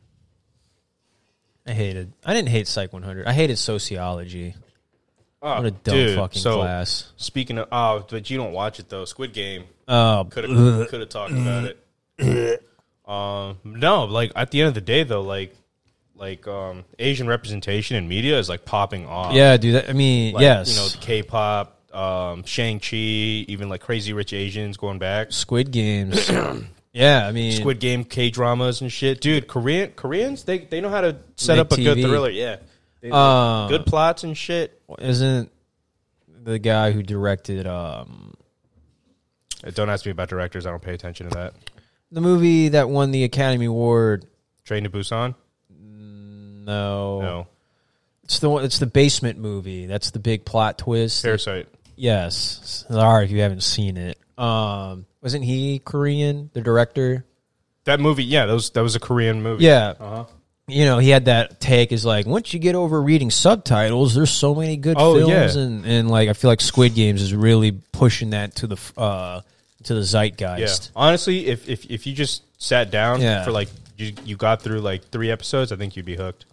I hated, I didn't hate Psych one hundred. I hated sociology. Oh, What a dumb dude, fucking so, class. Speaking of, oh, but you don't watch it though. Squid Game. Oh, Could have could have talked about it. Um, no, like at the end of the day though, like like um, Asian representation in media is like popping off. yeah, dude. That, I mean, Like, yes. you know, the K-pop, um, Shang-Chi, even like Crazy Rich Asians going back. Squid Games. Yeah, I mean, Squid Game K-dramas and shit. Dude, Korean Koreans, they they know how to set Make up a good T V. thriller. Yeah. They, Uh, good plots and shit. isn't the guy who directed um, Don't ask me about directors. I don't pay attention to that. the movie that won the Academy Award? Train to Busan? No, No. it's the one. It's the basement movie. That's the big plot twist. Parasite. Yes, sorry if you haven't seen it. Um, wasn't he Korean? The director. That movie, yeah, that was that was a Korean movie. Yeah. Uh-huh. You know, he had that take is like, once you get over reading subtitles, there's so many good Oh, films, yeah. and, and like I feel like Squid Games is really pushing that to the uh to the Yeah. zeitgeist. Honestly, if, if if you just sat down Yeah. for like you, you got through like three episodes, I think you'd be hooked.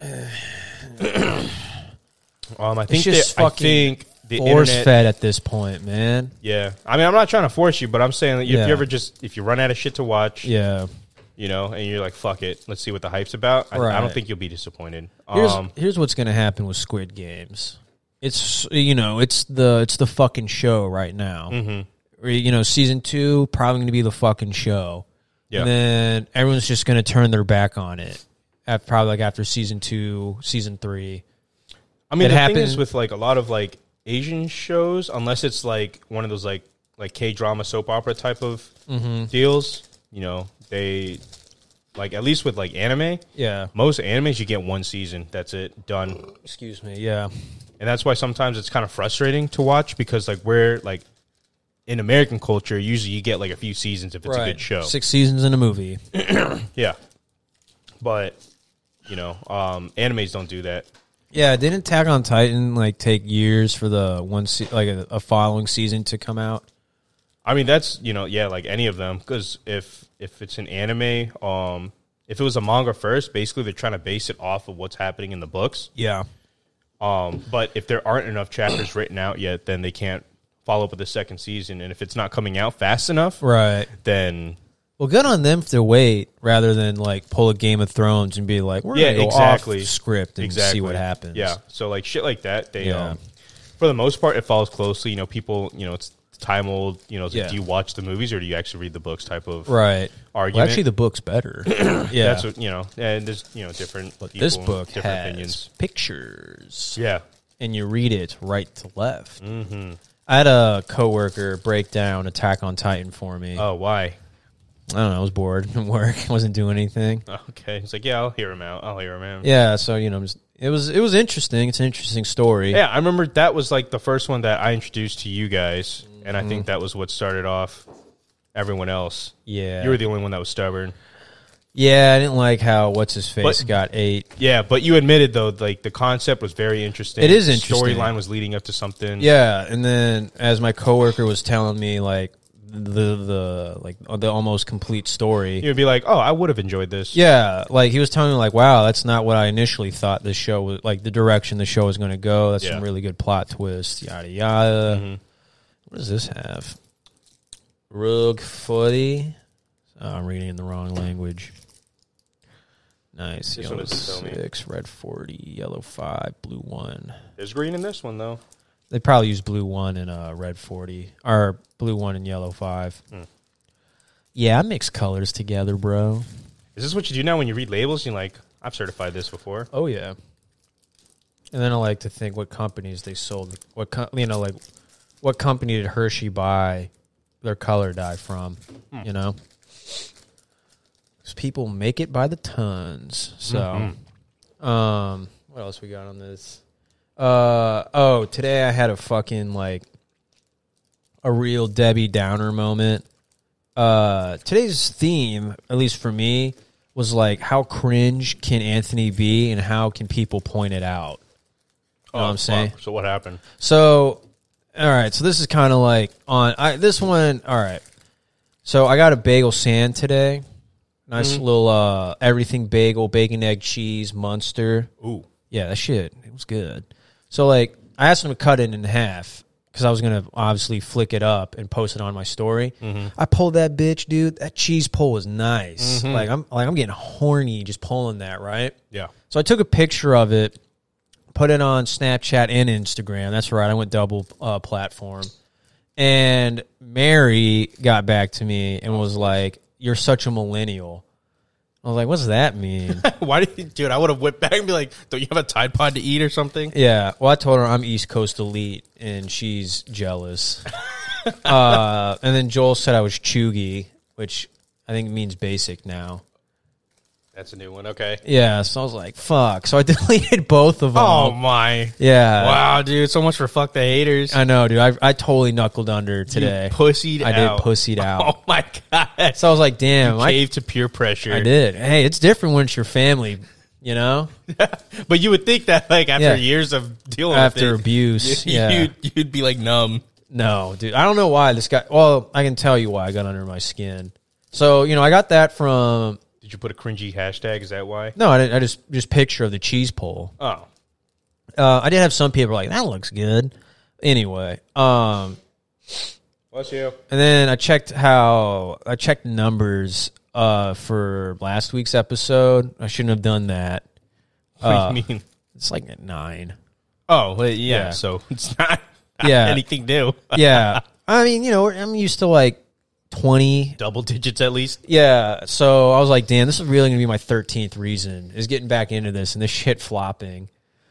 um, I think It's just that, I fucking think the Force internet. fed at this point, man. Yeah, I mean, I'm not trying to force you, but I'm saying that if Yeah. you ever just if you run out of shit to watch, Yeah. you know, and you're like, fuck it, let's see what the hype's about. I, I Right. don't think you'll be disappointed. Here's Um, here's what's gonna happen with Squid Games. It's you know it's the it's the fucking show right now. Mm-hmm. You know, season two probably gonna be the fucking show. Yeah. And then everyone's just gonna turn their back on it. At probably like after season two, season three. I mean, It the happened- thing is with like a lot of like Asian shows, unless it's like one of those like like K drama soap opera type of Mm-hmm. deals, you know, they like at least with like anime, Yeah. most animes you get one season, that's it, done. Excuse me. Yeah. And that's why sometimes it's kind of frustrating to watch because like we're like in American culture, usually you get like a few seasons if it's a good show. Six seasons in a movie. Yeah. But you know, um, animes don't do that. Yeah. Didn't Attack on Titan like take years for the one se- like a, a following season to come out? I mean, that's, you know, yeah, like any of them. Because if if it's an anime, um, if it was a manga first, basically they're trying to base it off of what's happening in the books. Yeah. Um, but if there aren't enough chapters written out yet, then they can't follow up with the second season. And if it's not coming out fast enough, Right. then Well, good on them to wait rather than like pull a Game of Thrones and be like, we're Yeah, gonna go exactly. off script and Exactly. see what happens. Yeah. So like shit like that, they Yeah. um, for the most part it follows closely. You know, people, you know, it's time old. You know, it's like, Yeah. do you watch the movies or do you actually read the books? Type of Right. argument. Well, actually, the book's better. yeah. That's what you know, and there's you know different. But people, this book different has opinions. pictures. Yeah. And you read it right to left. Mm-hmm. I had a coworker break down Attack on Titan for me. Oh, why? I don't know. I was bored at work. wasn't doing anything. Okay. It's like, yeah, I'll hear him out. I'll hear him out. Yeah. So you know, just, it was it was interesting. It's an interesting story. Yeah, I remember that was like the first one that I introduced to you guys, and I Mm-hmm. think that was what started off everyone else. Yeah. You were the only one that was stubborn. Yeah. I didn't like how what's his face But- got eight. Yeah, but you admitted though, like the concept was very interesting. It is The interesting. Storyline was leading up to something. Yeah, and then as my coworker was telling me, like the the like the almost complete story. You'd be like, oh, I would have enjoyed this. Yeah, like he was telling me, like, wow, that's not what I initially thought this show was, like the direction the show was going to go. That's Yeah. some really good plot twist. Yada yada. Mm-hmm. What does this have? Rug forty. Oh, I'm reading in the wrong language. Nice. This Yellow one doesn't tell me. six, red forty, yellow five, blue one. There's green in this one though. They probably use blue one and uh, red forty, or blue one and yellow five. Hmm. Yeah, I mix colors together, bro. Is this what you do now when you read labels? You're like, I've certified this before. Oh yeah. And then I like to think what companies they sold. What com- you know, like what company did Hershey buy their color dye from? Hmm. You know, 'cause people make it by the tons. So, Mm-hmm. um, what else we got on this? Uh oh, today I had a fucking like a real Debbie Downer moment. Uh, today's theme, at least for me, was like how cringe can Anthony be and how can people point it out? You know what I'm saying? fuck. So what happened? So, all right. So this is kind of like on I, this one. All right. So I got a bagel sand today. Nice little uh, everything bagel, bacon, egg, cheese, Munster. Ooh. Yeah, that shit. It was good. So like I asked him to cut it in half because I was gonna obviously flick it up and post it on my story. I pulled that bitch, dude. That cheese pull was nice. Like I'm like I'm getting horny just pulling that, right? Yeah. So I took a picture of it, put it on Snapchat and Instagram. That's right. I went double uh, platform. And Mary got back to me and was like, "You're such a millennial." I was like, "What's that mean?" Why did you, dude? I would have whipped back and be like, "Don't you have a Tide Pod to eat or something?" Yeah. Well, I told her I'm East Coast elite, and she's jealous. uh, and then Joel said I was chuggy, which I think means basic now. That's a new one. Okay. Yeah. So I was like, "Fuck." So I deleted both of them. Oh my! Yeah. Wow, dude! So much for fuck the haters. I know, dude. I I totally knuckled under today. You pussied I out. did pussied out. Oh my god! So I was like, damn, I, Cave to peer pressure. I did. Hey, it's different when it's your family, you know? But you would think that like after Yeah. years of dealing After with it, abuse, you, yeah. you'd, you'd be like numb. No, dude. I don't know why this guy, well, I can tell you why I got under my skin. So, you know, I got that from, Did you put a cringy hashtag? Is that why? no, I, didn't, I just, just picture of the cheese pull. Oh, Uh, I did have some people like, that looks good. Anyway, um, bless you. and then I checked how, I checked numbers uh, for last week's episode. I shouldn't have done that. What Uh, do you mean? It's like at nine. Oh, well, yeah, yeah. So it's not, Yeah. anything new. Yeah. I mean, you know, I'm used to like twenty. Double digits at least. Yeah. So I was like, damn, this is really going to be my thirteenth reason is getting back into this and this shit flopping.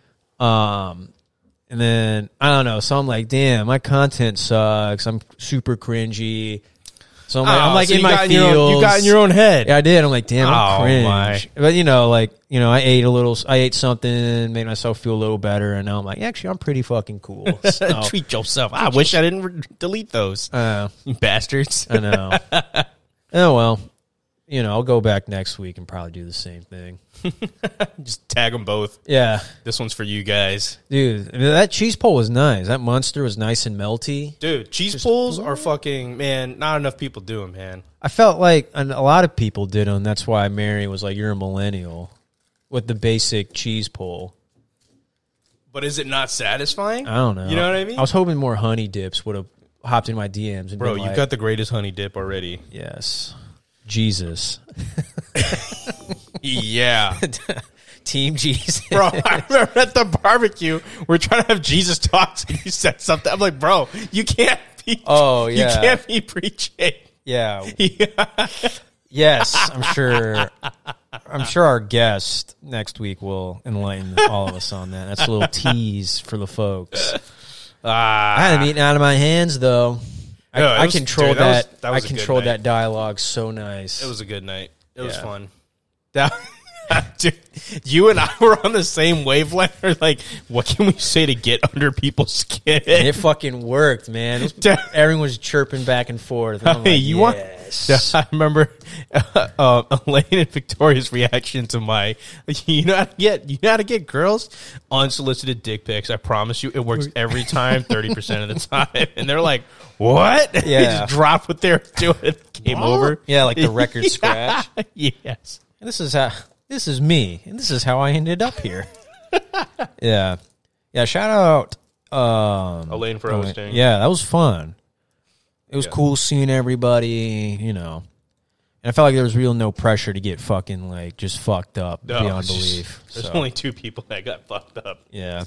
Um, and then I don't know. So I'm like, damn, my content sucks. I'm super cringy. So I'm like, I'm Oh, like so in you my got in feels. your own- you got in your own head. Yeah, I did. I'm like, damn, I'm Oh, cringe. my. But you know, like, you know, I ate a little, I ate something, made myself feel a little better. And now I'm like, actually, I'm pretty fucking cool. So, Treat yourself. I wish I didn't re- delete those. uh, You bastards. I know. Oh, well, you know, I'll go back next week and probably do the same thing. Just tag them both. Yeah. This one's for you guys. Dude, I mean, that cheese pull was nice. That Munster was nice and melty. Dude, cheese pulls are fucking, man, not enough people do them, man. I felt like a a lot of people did them. That's why Mary was like, you're a millennial with the basic cheese pull. But is it not satisfying? I don't know. You know what I mean? I was hoping more honey dips would have hopped in my D Ms. And Bro, been you've like, got the greatest honey dip already. yes. Jesus. Yeah. Team Jesus. Bro, I remember at the barbecue, we're trying to have Jesus talks, and he said something. I'm like, bro, you can't be. Oh, yeah. You can't be preaching. Yeah. Yeah. Yes, I'm sure. I'm sure our guest next week will enlighten all of us on that. That's a little tease for the folks. Ah. I had him eating out of my hands, though. I, Yeah, it I was- controlled dude, that was- that. that was I a good controlled night. that dialogue so nice. It was a good night. It was Yeah. fun. That, dude, you and I were on the same wavelength. We're like, what can we say to get under people's skin? And it fucking worked, man. It was- everyone was chirping back and forth. And I'm Hey, like, you want? yes. I remember uh, uh, Elaine and Victoria's reaction to my. You know how to get you know how to get girls unsolicited dick pics. I promise you, it works every time, thirty percent of the time. And they're like, "What?" They Yeah. just dropped what they're doing. Came over. Yeah, like the record scratch. Yes. And this is how. This is me, and this is how I ended up here. yeah, yeah. Shout out, um, Elaine for hosting. Yeah, that was fun. It was Yeah. cool seeing everybody, you know. And I felt like there was real no pressure to get fucking like just fucked up No, beyond it's just- belief. There's So, only two people that got fucked up. yeah.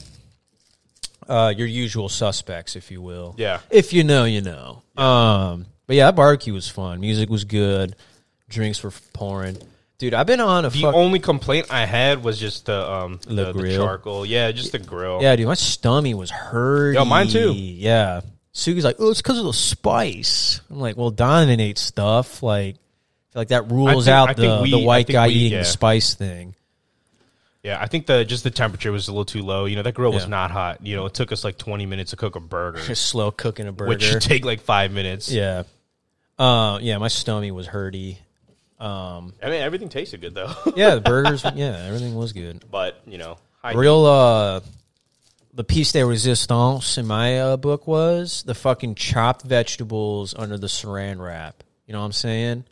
Uh, your usual suspects, if you will. Yeah. If you know, you know. Um, but yeah, that barbecue was fun. Music was good. Drinks were pouring. Dude, I've been on a The fuck- only complaint I had was just the um The the, the grill. charcoal. Yeah, just the grill. Yeah, dude, my stomach was hurting. Yo, mine too. Yeah. Sugi's like, oh, it's because of the spice. I'm like, well, Donovan ate stuff. Like, I feel like that rules think- I out think the, we- the I white think guy we- eating yeah. the spice thing. Yeah, I think the just the temperature was a little too low. You know, that grill was Yeah. not hot. You know, it took us like twenty minutes to cook a burger, Just slow cooking a burger. which should take like five minutes. yeah. Uh, yeah, my stomach was hurty. Um, I mean, everything tasted good though. yeah, the burgers, yeah, everything was good. But you know, high Real, uh, the piece de resistance in my uh, book was the fucking chopped vegetables under the saran wrap. You know what I'm saying?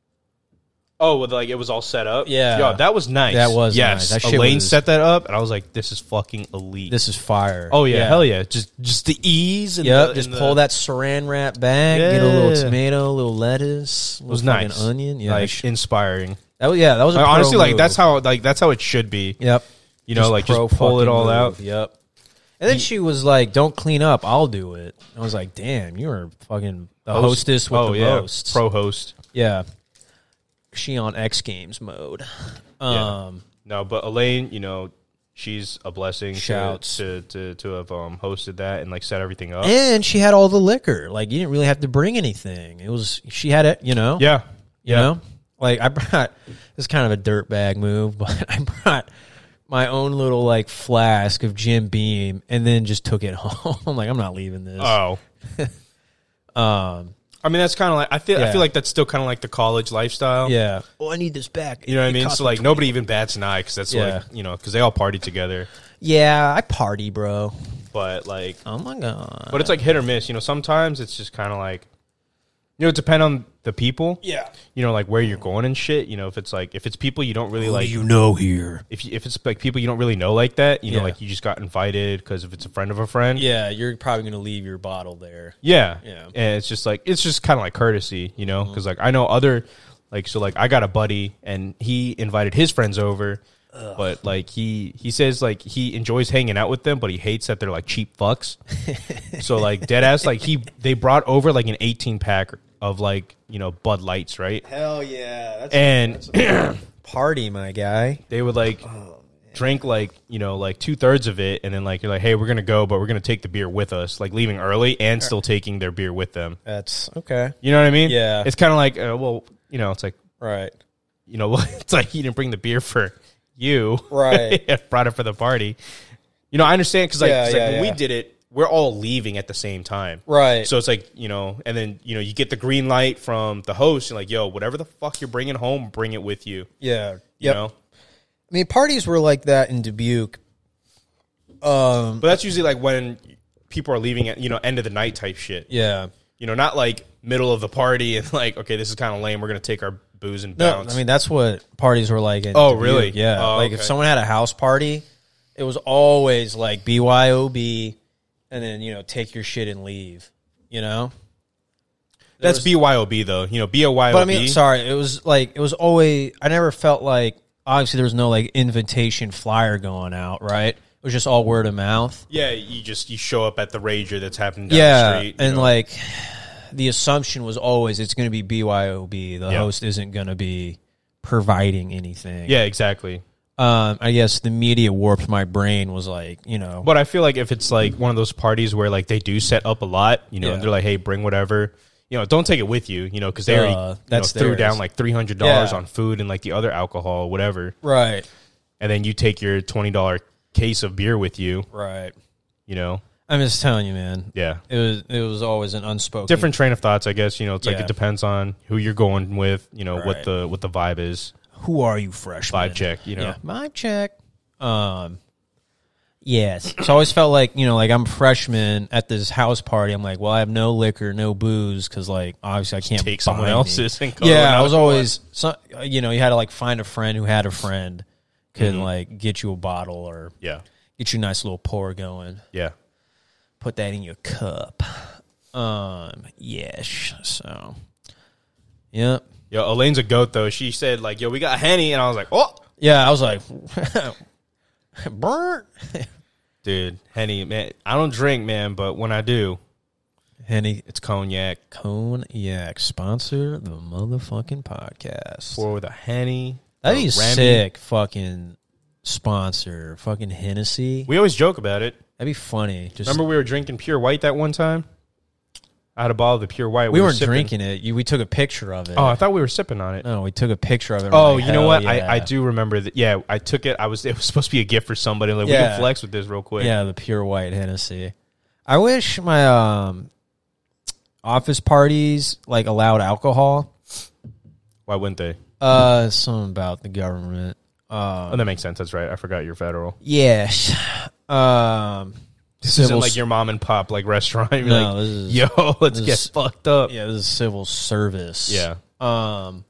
Oh, with like it was all set up. Yeah. Yo, that was nice. That was yes. nice. That shit Elaine was- set that up, and I was like, "This is fucking elite." This is fire. oh yeah, hell yeah! Just just the ease. And Yep, the, just and pull the, that saran wrap back, get a little Yeah. tomato, a little lettuce, a It was little fucking nice. onion. Yeah, like sh- inspiring. that was, yeah, that was a Like, pro honestly, like move. that's how like that's how it should be. Yep, You know, like just pro pull it fucking all move. out. Yep. And then she was like, "Don't clean up, I'll do it." I was like, "Damn, you are fucking the Host- hostess with oh, the yeah. roasts." Pro host. Yeah, she on X Games mode. Yeah. Um, No, but Elaine, you know, she's a blessing to, Shouts. to to to have um, hosted that and like set everything up. and she had all the liquor. Like you didn't really have to bring anything. It was she had it. You know. yeah, You yeah. know, like I brought this is kind of a dirtbag move, but I brought my own little like flask of Jim Beam and then just took it home. I'm like, I'm not leaving this. Oh, um, I mean, that's kind of like I feel. I Yeah. feel like that's still kind of like the college lifestyle. yeah. Oh, I need this back. You know what I It mean? cost So me like nobody even bats an eye because that's Yeah. like you know because they all party together. Yeah, I party, bro. But like, Oh my god. but it's like hit or miss. You know, sometimes it's just kind of like, you know, it depends on the people. yeah. You know, like where you're going and shit. You know, if it's like if it's people you don't really like. know here? if you, if it's like people you don't really know like that, you know, Yeah. like you just got invited because if it's a friend of a friend, Yeah, you're probably gonna leave your bottle there. yeah, Yeah. and it's just like it's just kind of like courtesy, you know, because like I know other like so like I got a buddy and he invited his friends over, but like he he says like he enjoys hanging out with them, but he hates that they're like cheap fucks. So like dead ass like he they brought over like an eighteen pack of like you know Bud Lights, right? Hell yeah. That's And party, my guy. they would like drink like you know like two thirds of it, and then like you're like, hey, we're gonna go, but we're gonna take the beer with us, like leaving early and still taking their beer with them. That's okay. You know what I mean? Yeah. It's kind of like, uh, well, you know, it's like Right. you know, it's like you didn't bring the beer for you, Right. Brought it for the party. You know, I understand because like, Yeah, 'cause, like yeah, when yeah. we did it, we're all leaving at the same time. Right. So it's like, you know, and then, you know, you get the green light from the host. You're like, yo, whatever the fuck you're bringing home, bring it with you. Yeah. You Yep. know? I mean, parties were like that in Dubuque. Um. But that's usually like when people are leaving at, you know, end of the night type shit. Yeah. You know, not like middle of the party and like, okay, this is kind of lame. We're going to take our booze and No, bounce. I mean that's what parties were like. In Oh, Dubuque. really? Yeah. Oh, like if okay. someone had a house party, it was always like B Y O B, and then you know take your shit and leave. You know. That's was- B Y O B though. You know, B O Y O B. But I mean, sorry, it was like it was always. I never felt like obviously there was no like invitation flyer going out, right? It was just all word of mouth. Yeah, you just you show up at the Rager that's happening down Yeah, the street. you and know. like the assumption was always it's going to be B Y O B. The Yeah. host isn't going to be providing anything. yeah, exactly. Um, I guess the media warped my brain. Was like, you know, But I feel like if it's like one of those parties where like they do set up a lot, you know, Yeah. and they're like, hey, bring whatever. You know, don't take it with you, you know, because they Uh, already you know, that's threw theirs. down like three hundred dollars Yeah. on food and like the other alcohol, whatever. right, And then you take your twenty dollars case of beer with you, right. you know. I'm just telling you, man. Yeah. It was it was always an unspoken Different train of thoughts, I guess. You know, it's like Yeah. it depends on who you're going with, you know, what Right. the what the vibe is. Who are you, freshman? Vibe check, you know. Yeah, vibe check. Um, yes. So I always felt like, you know, like I'm a freshman at this house party. I'm like, well, I have no liquor, no booze, because like obviously I can't Take buy someone any. else's and go Yeah, and I was alcohol. always, so, you know, you had to like find a friend who had a friend could Mm-hmm. like get you a bottle or Yeah. get you a nice little pour going. Yeah. Put that in your cup. Um, yes. So, yep. Yo, Elaine's a goat though. She said like, "Yo, we got Henny," and I was like, "Oh, Yeah, I was like, burnt. dude, Henny, man. I don't drink, man, but when I do, Henny it's cognac. Cognac sponsor the motherfucking podcast. Pour with a Henny. That'd a be Remy. sick. Fucking sponsor. Fucking Hennessy. We always joke about it. That'd be funny. Just Remember we were drinking Pure White that one time? I had a bottle of the Pure White. we were weren't sipping. drinking it. You, we took a picture of it. Oh, I thought we were sipping on it. no, we took a picture of it. Oh, We're like, you know hell what? Yeah. I, I do remember that. Yeah, I took it. I was. It was supposed to be a gift for somebody. Like we Yeah. can flex with this real quick. Yeah, the Pure White Hennessy. I wish my um, office parties like allowed alcohol. Why wouldn't they? Uh, something about the government. Um, Oh, that makes sense. That's right. I forgot you're federal. yes. Um, This isn't civil like your mom and pop like restaurant. You're No, like, this is- yo, let's this get is- fucked up. Yeah, this is civil service. Yeah. Um,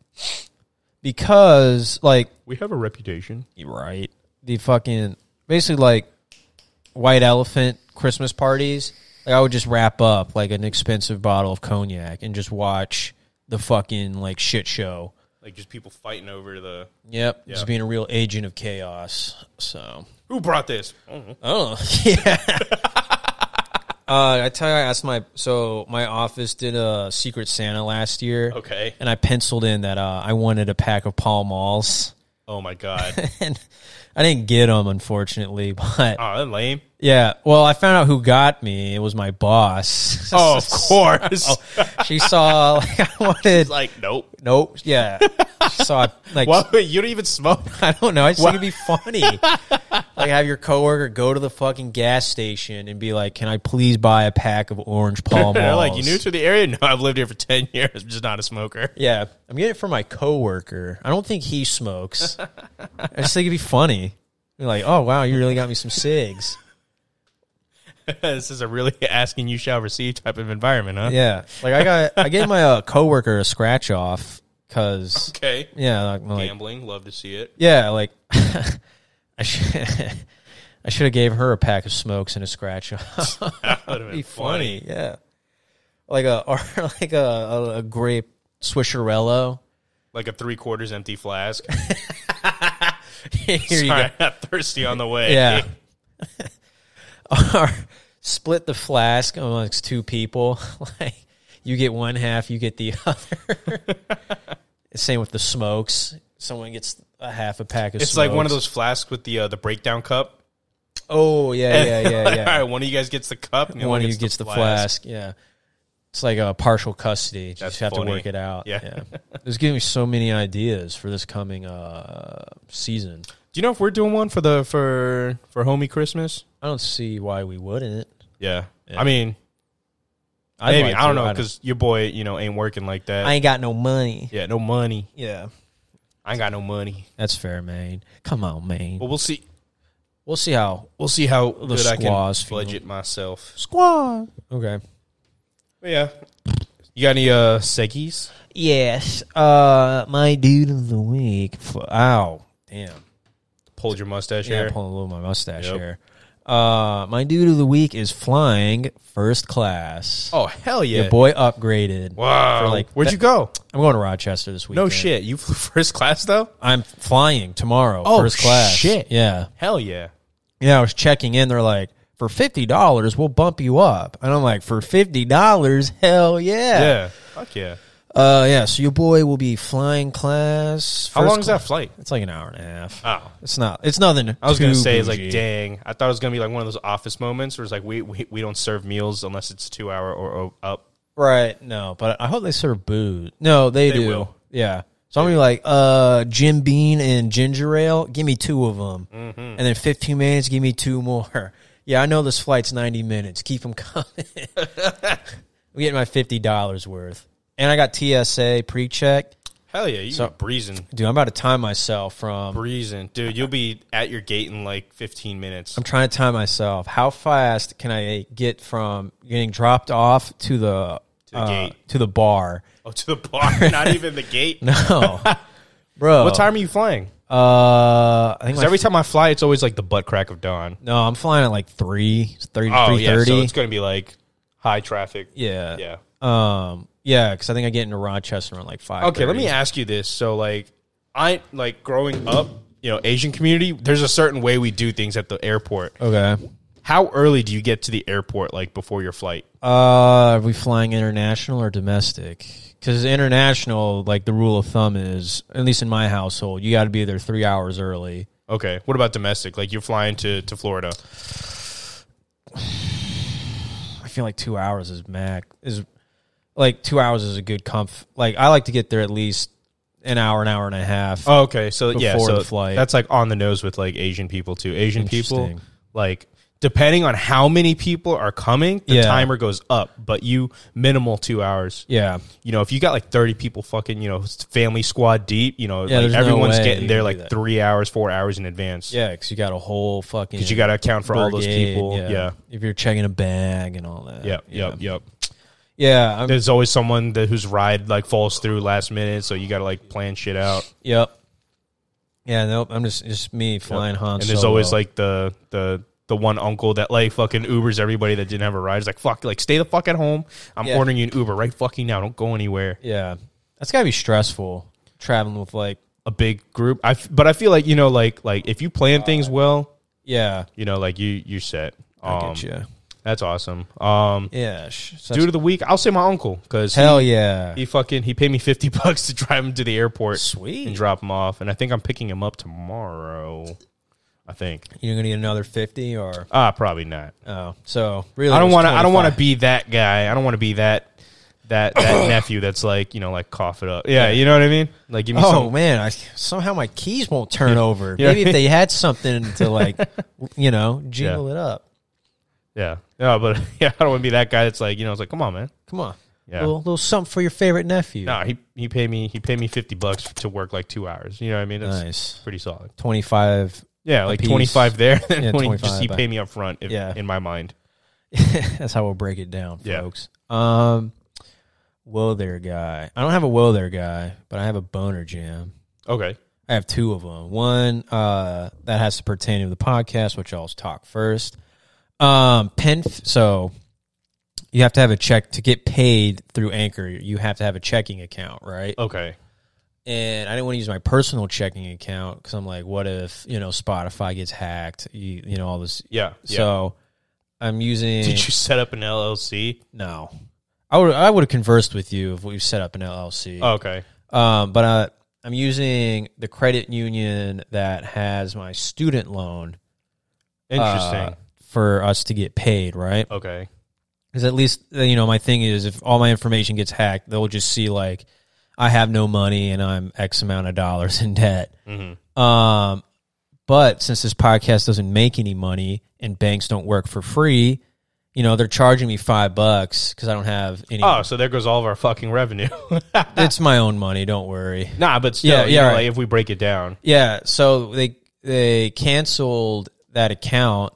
because like We have a reputation. you're right, the fucking basically like white elephant Christmas parties. Like I would just wrap up like an expensive bottle of cognac and just watch the fucking like shit show. Like just people fighting over the Yep, Yeah. just being a real agent of chaos. So. who brought this. I don't know. Oh, yeah. uh, I tell you, I asked my so my office did a Secret Santa last year. Okay. and I penciled in that uh, I wanted a pack of Pall Malls, Oh my god. and I didn't get them, unfortunately. But Oh, that's lame. yeah, well, I found out who got me. It was my boss. Oh, of course. She saw like I wanted Like, nope. nope, yeah. She saw like Well, you don't even smoke. I don't know. I just think it'd be funny. Like have your coworker go to the fucking gas station and be like, "Can I please buy a pack of orange Pall Malls?" Like, you new to the area? No, I've lived here for ten years. I'm just not a smoker. Yeah, I'm getting it from my coworker. I don't think he smokes. I just think it'd be funny. Be like, "Oh wow, you really got me some cigs." This is a really asking you shall receive type of environment, huh? Yeah, like I got, I gave my uh, coworker a scratch off because Okay. yeah, like, like Gambling. Love to see it. yeah, like I should, I should have gave her a pack of smokes and a scratch off. That would have be been funny. Yeah, like a or like a, a, a grape Swisherello. Like a three quarters empty flask. Here you Sorry, go. I got thirsty on the way. Yeah. Or split the flask amongst two people. Like you get one half, you get the other. Same with the smokes. Someone gets a half a pack of It's smokes. like one of those flasks with the uh, the breakdown cup. Oh, yeah, yeah, yeah, Like, yeah. all right, one of you guys gets the cup, and the One other of you gets the flask. Yeah. It's like a partial custody. You That's just have funny. to work it out. Yeah. Yeah. It's giving me so many ideas for this coming uh, season. Do you know if we're doing one for the for for homie Christmas? I don't see why we wouldn't. Yeah. Yeah. I mean, I'd maybe like I don't to. know because your boy, you know, ain't working like that. I ain't got no money. yeah, no money. Yeah. I ain't got no money. That's fair, man. Come on, man. But we'll see. We'll see how We'll see how The good I can squaws feel. budget myself. squad. Okay. But yeah. You got any uh seggies? Yes. Uh, my dude of the week. F- Ow. Damn. Pulled your mustache Yeah, hair. I'm pulling a little of my mustache Yep. hair. Uh, my dude of the week is flying first class. Oh, hell yeah. Your boy upgraded. Wow. For like Where'd that- you go? I'm going to Rochester this weekend. No shit. You flew first class, though? I'm flying tomorrow, Oh, first class. shit. Yeah. Hell yeah. Yeah, I was checking in. They're like, for fifty dollars, we'll bump you up. And I'm like, for fifty dollars? Hell yeah. Yeah. Fuck yeah. Uh, yeah, so your boy will be flying class. How first long is that class. flight? It's like an hour and a half. Oh. It's not. It's nothing. I was going to too say, it's like, bougie. dang. I thought it was going to be like one of those office moments where it's like, we, we, we don't serve meals unless it's two hour or, or up. Right. No, but I hope they serve booze. No, they, They do. will. Yeah. So I'm gonna be like, uh, Jim Beam and ginger ale. Give me two of them, Mm-hmm. and then fifteen minutes. Give me two more. Yeah, I know this flight's ninety minutes. Keep them coming. I'm getting my fifty dollars worth, and I got T S A pre-check. Hell yeah. You So- be breezing. Dude, I'm about to time myself from. Breezing. Dude, you'll be at your gate in like fifteen minutes. I'm trying to time myself. How fast can I get from getting dropped off to the To the uh, gate. to the bar? Oh, to the bar, not even the gate. No, bro. What time are you flying? Uh, I think Because my every time I fly, it's always like the butt crack of dawn. No, I'm flying at like three, three, Oh three yeah, thirty. so it's going to be like high traffic. yeah, Yeah. um, yeah, because I think I get into Rochester around like five. Okay, let me ask you this. So like, I like growing up, you know, Asian community. There's a certain way we do things at the airport. Okay. How early do you get to the airport, like before your flight? Uh, are we flying international or domestic? Because international, like the rule of thumb is, at least in my household, you got to be there three hours early. Okay. What about domestic? Like you're flying to, to Florida. I feel like two hours is max. Is like two hours is a good comf. Like I like to get there at least an hour, an hour and a half. Oh, okay. So yeah, Before so the flight. that's like on the nose with like Asian people too. Asian people, Interesting. like depending on how many people are coming, the Yeah. timer goes up, but you minimal two hours. Yeah. You know, if you got like thirty people fucking, you know, family squad deep, you know, Yeah, like there's no everyone's way getting you there can do like that. three hours, four hours in advance. Yeah, because you got a whole fucking. Because you got to account for all those brigade, people. Yeah. If you're checking a bag and all that. Yep. yeah. Yep. Yep. Yeah. I'm, There's always someone that whose ride like falls through last minute, so you got to like plan shit out. yep. Yeah. Nope. I'm just just me flying Han And there's Solo. always like the the the one uncle that like fucking Ubers everybody that didn't have a ride. It's like fuck, like stay the fuck at home. I'm Yeah. ordering you an Uber right fucking now. Don't go anywhere. Yeah. That's gotta be stressful traveling with like. A big group. I f- but I feel like you know like like if you plan things well, Yeah. you know like you you set. I Um, get you. That's awesome. Um, Yeah. sh- so dude of the week, I'll say my uncle because hell yeah. he fucking he paid me fifty bucks to drive him to the airport, Sweet. and drop him off, and I think I'm picking him up tomorrow. I think. You're gonna get another fifty or Ah, probably not. oh. So really, I don't want to. I don't want to be that guy. I don't want to be that that that nephew that's like you know like cough it up. Yeah, you know what I mean. Like give me Oh some. man, I, somehow my keys won't turn over. Yeah. Maybe if they had something to like, you know, jingle it up. Yeah, yeah, but yeah, I don't want to be that guy that's like you know it's like come on man. Come on, Yeah. little, little something for your favorite nephew. No, he he paid me he paid me fifty bucks to work like two hours. You know what I mean? It's Nice. pretty solid. Twenty five. Yeah, like piece. twenty five there, and Yeah, twenty twenty-five just he back. paid me up front. If, Yeah. in my mind. That's how we'll break it down, Yeah. folks. Um, whoa there, guy. I don't have a whoa there, guy, but I have a boner jam. Okay. I have two of them. One uh, that has to pertain to the podcast, which I'll talk first. Um, pen. So you have to have a check to get paid through Anchor. You have to have a checking account, right? Okay. And I didn't want to use my personal checking account because I'm like, what if you know Spotify gets hacked? You, you know all this. Yeah. yeah. So I'm using. Did you set up an L L C? No, I would I would have conversed with you if we set up an L L C. Oh, okay. Um, but uh, I'm using the credit union that has my student loan. Interesting. uh, for us to get paid, right? okay. Because at least uh, you know my thing is if all my information gets hacked, they'll just see like I have no money and I'm X amount of dollars in debt. Mm-hmm. Um, but since this podcast doesn't make any money and banks don't work for free, you know they're charging me five bucks because I don't have any. Oh, so there goes all of our fucking revenue. It's my own money. Don't worry. Nah, but still, Yeah, you yeah, know, right. like if we break it down. Yeah. So they they canceled that account.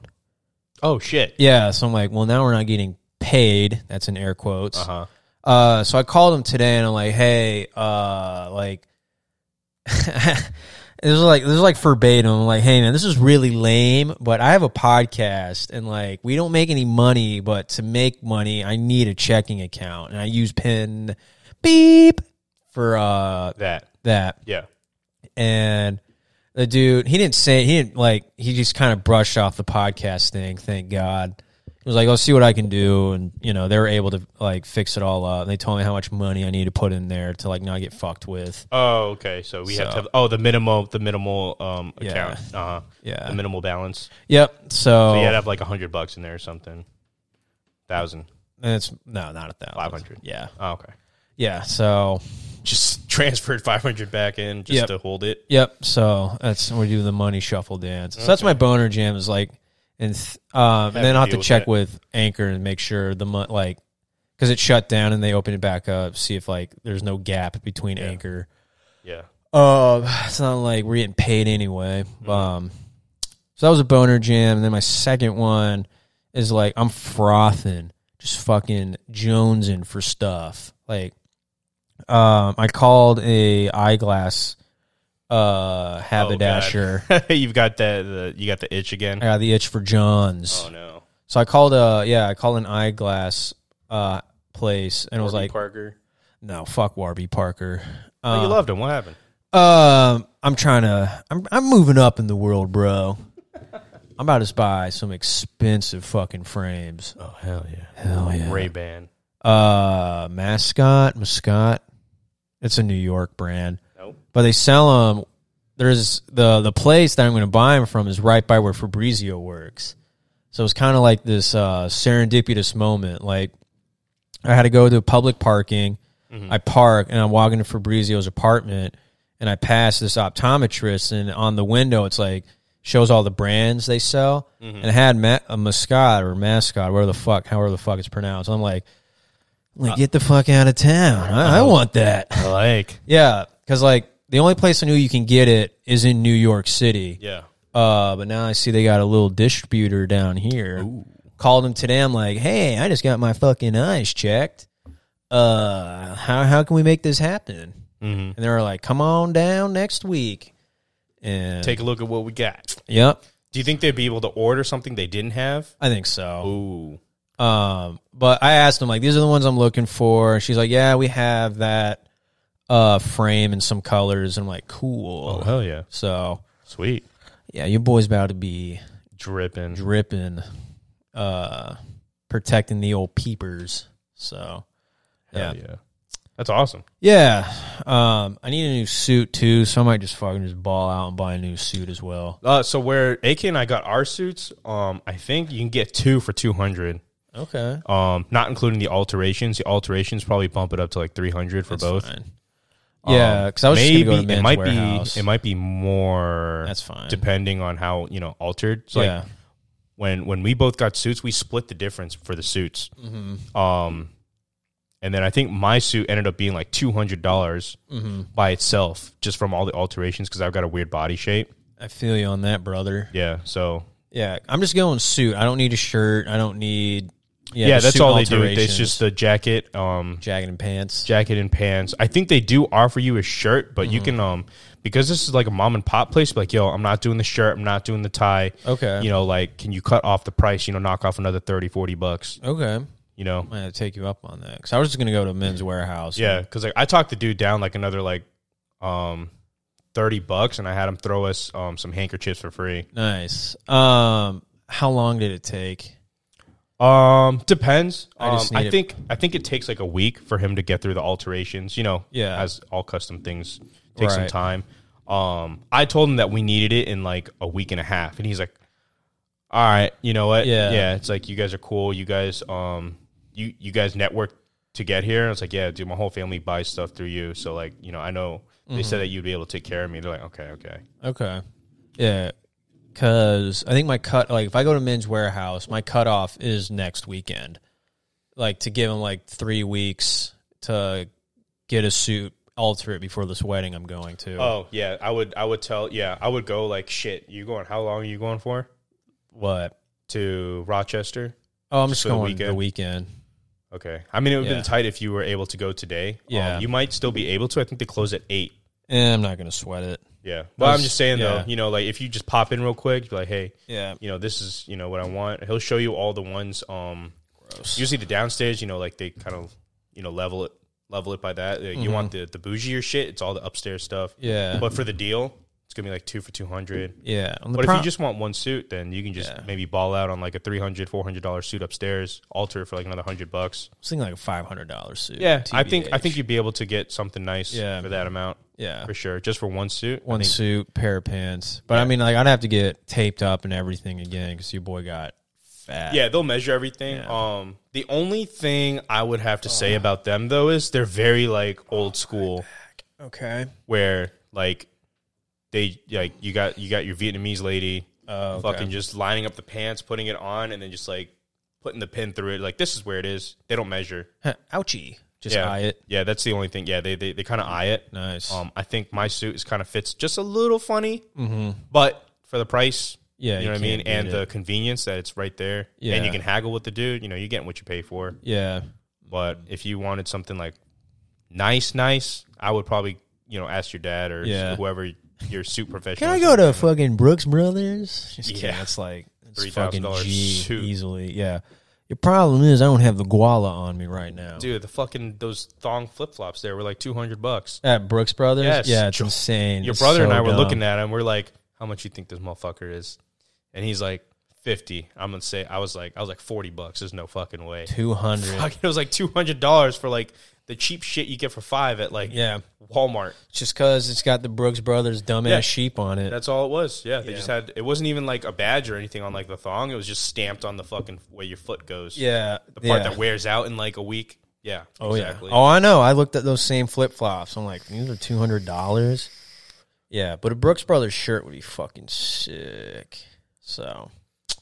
Oh shit. Yeah. So I'm like, well, now we're not getting paid. That's in air quotes. Uh-huh. Uh, so I called him today and I'm like, hey, uh, like, It was like this is like verbatim. I'm like, hey man, this is really lame, but I have a podcast and like we don't make any money, but to make money, I need a checking account, and I use pin beep for uh That. that. Yeah. And the dude, he didn't say he didn't like he just kind of brushed off the podcast thing. Thank God. He was like, I'll see what I can do, and you know they were able to like fix it all up. They told me how much money I need to put in there to like not get fucked with. Oh, okay. So we have So- to have oh the minimal the minimal um Yeah. account. Uh huh. Yeah. The minimal balance. Yep. So, So you had to have like a hundred bucks in there or something. Thousand. and it's no, not a thousand. Five hundred. Yeah. Oh, okay. Yeah. So, Just transferred five hundred back in just Yep. to hold it. yep. So that's we do the money shuffle dance. So that's my boner jam is like, and th- um, and then I'll have deal to with check that. with Anchor and make sure the mo- like because it shut down and they opened it back up. See if like there's no gap between Anchor. Yeah. Uh, it's not like we're getting paid anyway. Um, so that was a boner jam, and then my second one is like I'm frothing, just fucking jonesing for stuff. Like, um, I called a eyeglass uh haberdasher. Oh, God. You've got that. The, you got the itch again. I got the itch for Johns. Oh no. So I called a yeah, I called an eyeglass uh place, and it was Warby like, Parker. no, fuck Warby Parker. Oh, you Uh, loved him. What happened? Um, I'm trying to. I'm I'm moving up in the world, bro. I'm about to buy some expensive fucking frames. Oh hell yeah. Hell yeah. Ray Ban. Uh, Mascot, Mascot. It's a New York brand, Nope. but they sell them. There's the the place that I'm going to buy them from is right by where Fabrizio works. So it's kind of like this uh, serendipitous moment. Like I had to go to public parking. Mm-hmm. I park and I'm walking to Fabrizio's apartment, and I pass this optometrist, and on the window it's like shows all the brands they sell, Mm-hmm. and it had ma- a mascot or mascot, whatever the fuck, however the fuck it's pronounced. I'm like, like get the fuck out of town. I, I want that. I like. Yeah, because like the only place I knew you can get it is in New York City. Yeah. Uh, but now I see they got a little distributor down here. Called them today. I'm like, hey, I just got my fucking eyes checked. Uh, how how can we make this happen? Mm-hmm. And they were like, come on down next week. And Take a look at what we got. yep, Do you think they'd be able to order something they didn't have? I think so. Ooh. Um, but I asked them like, these are the ones I'm looking for. And she's like, yeah, we have that uh frame in some colors. And I'm like, cool. Oh hell yeah. So Sweet. yeah, your boy's about to be Dripping. dripping, uh, protecting the old peepers. So yeah. Hell yeah. That's awesome. Yeah. Um, I need a new suit too, so I might just fucking just ball out and buy a new suit as well. Uh, so where A K and I got our suits, um, I think you can get two for two hundred. Okay. Um, not including the alterations. The alterations probably bump it up to like three hundred for That's both. fine. Yeah, because I was maybe just gonna go to Men's it might Warehouse. be it might be more. That's fine. Depending on how you know altered. So yeah. like when when we both got suits, we split the difference for the suits. Mm-hmm. Um, and then I think my suit ended up being like two hundred dollars Mm-hmm. by itself, just from all the alterations because I've got a weird body shape. I feel you on that, brother. Yeah, so Yeah, I'm just going suit. I don't need a shirt. I don't need. Yeah, yeah, the that's suit all they do. It's alterations. just the jacket, um, jacket and pants. jacket and pants. I think they do offer you a shirt, but Mm-hmm. you can um because this is like a mom and pop place. Like, yo, I'm not doing the shirt. I'm not doing the tie. Okay. You know, like, can you cut off the price? You know, knock off another thirty, forty bucks. Okay. You know, I had to take you up on that because I was just gonna go to Men's Warehouse. yeah, because like I talked the dude down like another like um thirty bucks, and I had him throw us um some handkerchiefs for free. Nice. Um, how long did it take? Um, depends. I Um, just I need it- think I think it takes like a week for him to get through the alterations. You know, Yeah. as all custom things take some Right. time. Um, I told him that we needed it in like a week and a half, and he's like, "All right, you know what? Yeah. yeah. It's like you guys are cool. You guys, um, you you guys network to get here." And it's like, "Yeah, dude, my whole family buys stuff through you, so like, you know, I know." They Mm-hmm. said that you'd be able to take care of me. They're like, "Okay, okay." Okay. Yeah. Because I think my cut, like, if I go to Men's Warehouse, my cutoff is next weekend. Like, to give them, like, three weeks to get a suit, alter it before this wedding I'm going to. Oh yeah, I would I would tell yeah I would go like shit. You going? How long are you going for? What? To Rochester? Oh, I'm Just just for the going the weekend? weekend. Okay. I mean, it would have Yeah. been tight if you were able to go today. Yeah. Um, you might still be able to. I think they close at eight. Eh, I'm not going to sweat it. Yeah. Well, I'm just saying, yeah. though, you know, like, if you just pop in real quick, be like, hey, Yeah. you know, this is, you know, what I want. He'll show you all the ones. Um, Gross. Usually the downstairs, you know, like, they kind of, you know, level it, level it by that. Like, Mm-hmm. You want the, the bougier shit, it's all the upstairs stuff. Yeah. But for the deal, it's going to be like two for two hundred. Yeah. On the But pro- if you just want one suit, then you can just Yeah. maybe ball out on like a three hundred dollars, four hundred dollars suit upstairs, alter it for like another one hundred bucks. I was thinking like a five hundred dollars suit. Yeah, I T B think I H. think you'd be able to get something nice Yeah. for that amount. Yeah. For sure. Just for one suit. I One think- suit, pair of pants. But Yeah. I mean, like, I'd have to get taped up and everything again because your boy got fat. Yeah, they'll measure everything. Yeah. Um, the only thing I would have to say about them though is they're very like old school, Okay. where like they like you got you got your Vietnamese lady Oh, okay. fucking just lining up the pants, putting it on, and then just like putting the pin through it. Like this is where it is. They don't measure. Huh, ouchie. Just yeah. eye it. Yeah, that's the only thing. Yeah, they they, they kind of eye it. Nice. Um, I think my suit is kind of fits just a little funny, mm-hmm. but for the price, Yeah, you know you what I mean, can't and beat the it. convenience that it's right there, Yeah. and you can haggle with the dude. You know, you're getting what you pay for. Yeah. But if you wanted something like nice, nice, I would probably you know ask your dad or Yeah. whoever your suit professional. Can I is. go to fucking Brooks Brothers? Just kidding. Yeah. It's like it's three fucking thousand dollars G suit. easily. Yeah. Your problem is I don't have the guala on me right now. Dude, the fucking those thong flip flops there were like two hundred bucks. At Brooks Brothers? Yes. Yeah, it's Jo- insane. Your It's brother and so I were dumb. looking at him. We're like, how much you think this motherfucker is? And he's like, fifty. I'm gonna say, I was like, I was like forty bucks. There's no fucking way. two hundred. Fuck, it was like two hundred dollars for like the cheap shit you get for five at like Yeah. Walmart. Just because it's got the Brooks Brothers dumbass Yeah. sheep on it. That's all it was. Yeah, they Yeah. just had. It wasn't even like a badge or anything on like the thong. It was just stamped on the fucking where your foot goes. yeah. the part yeah. that wears out in like a week. Yeah. Oh, exactly. yeah. Oh, I know. I looked at those same flip flops. I'm like, these are two hundred dollars. Yeah, but a Brooks Brothers shirt would be fucking sick. So,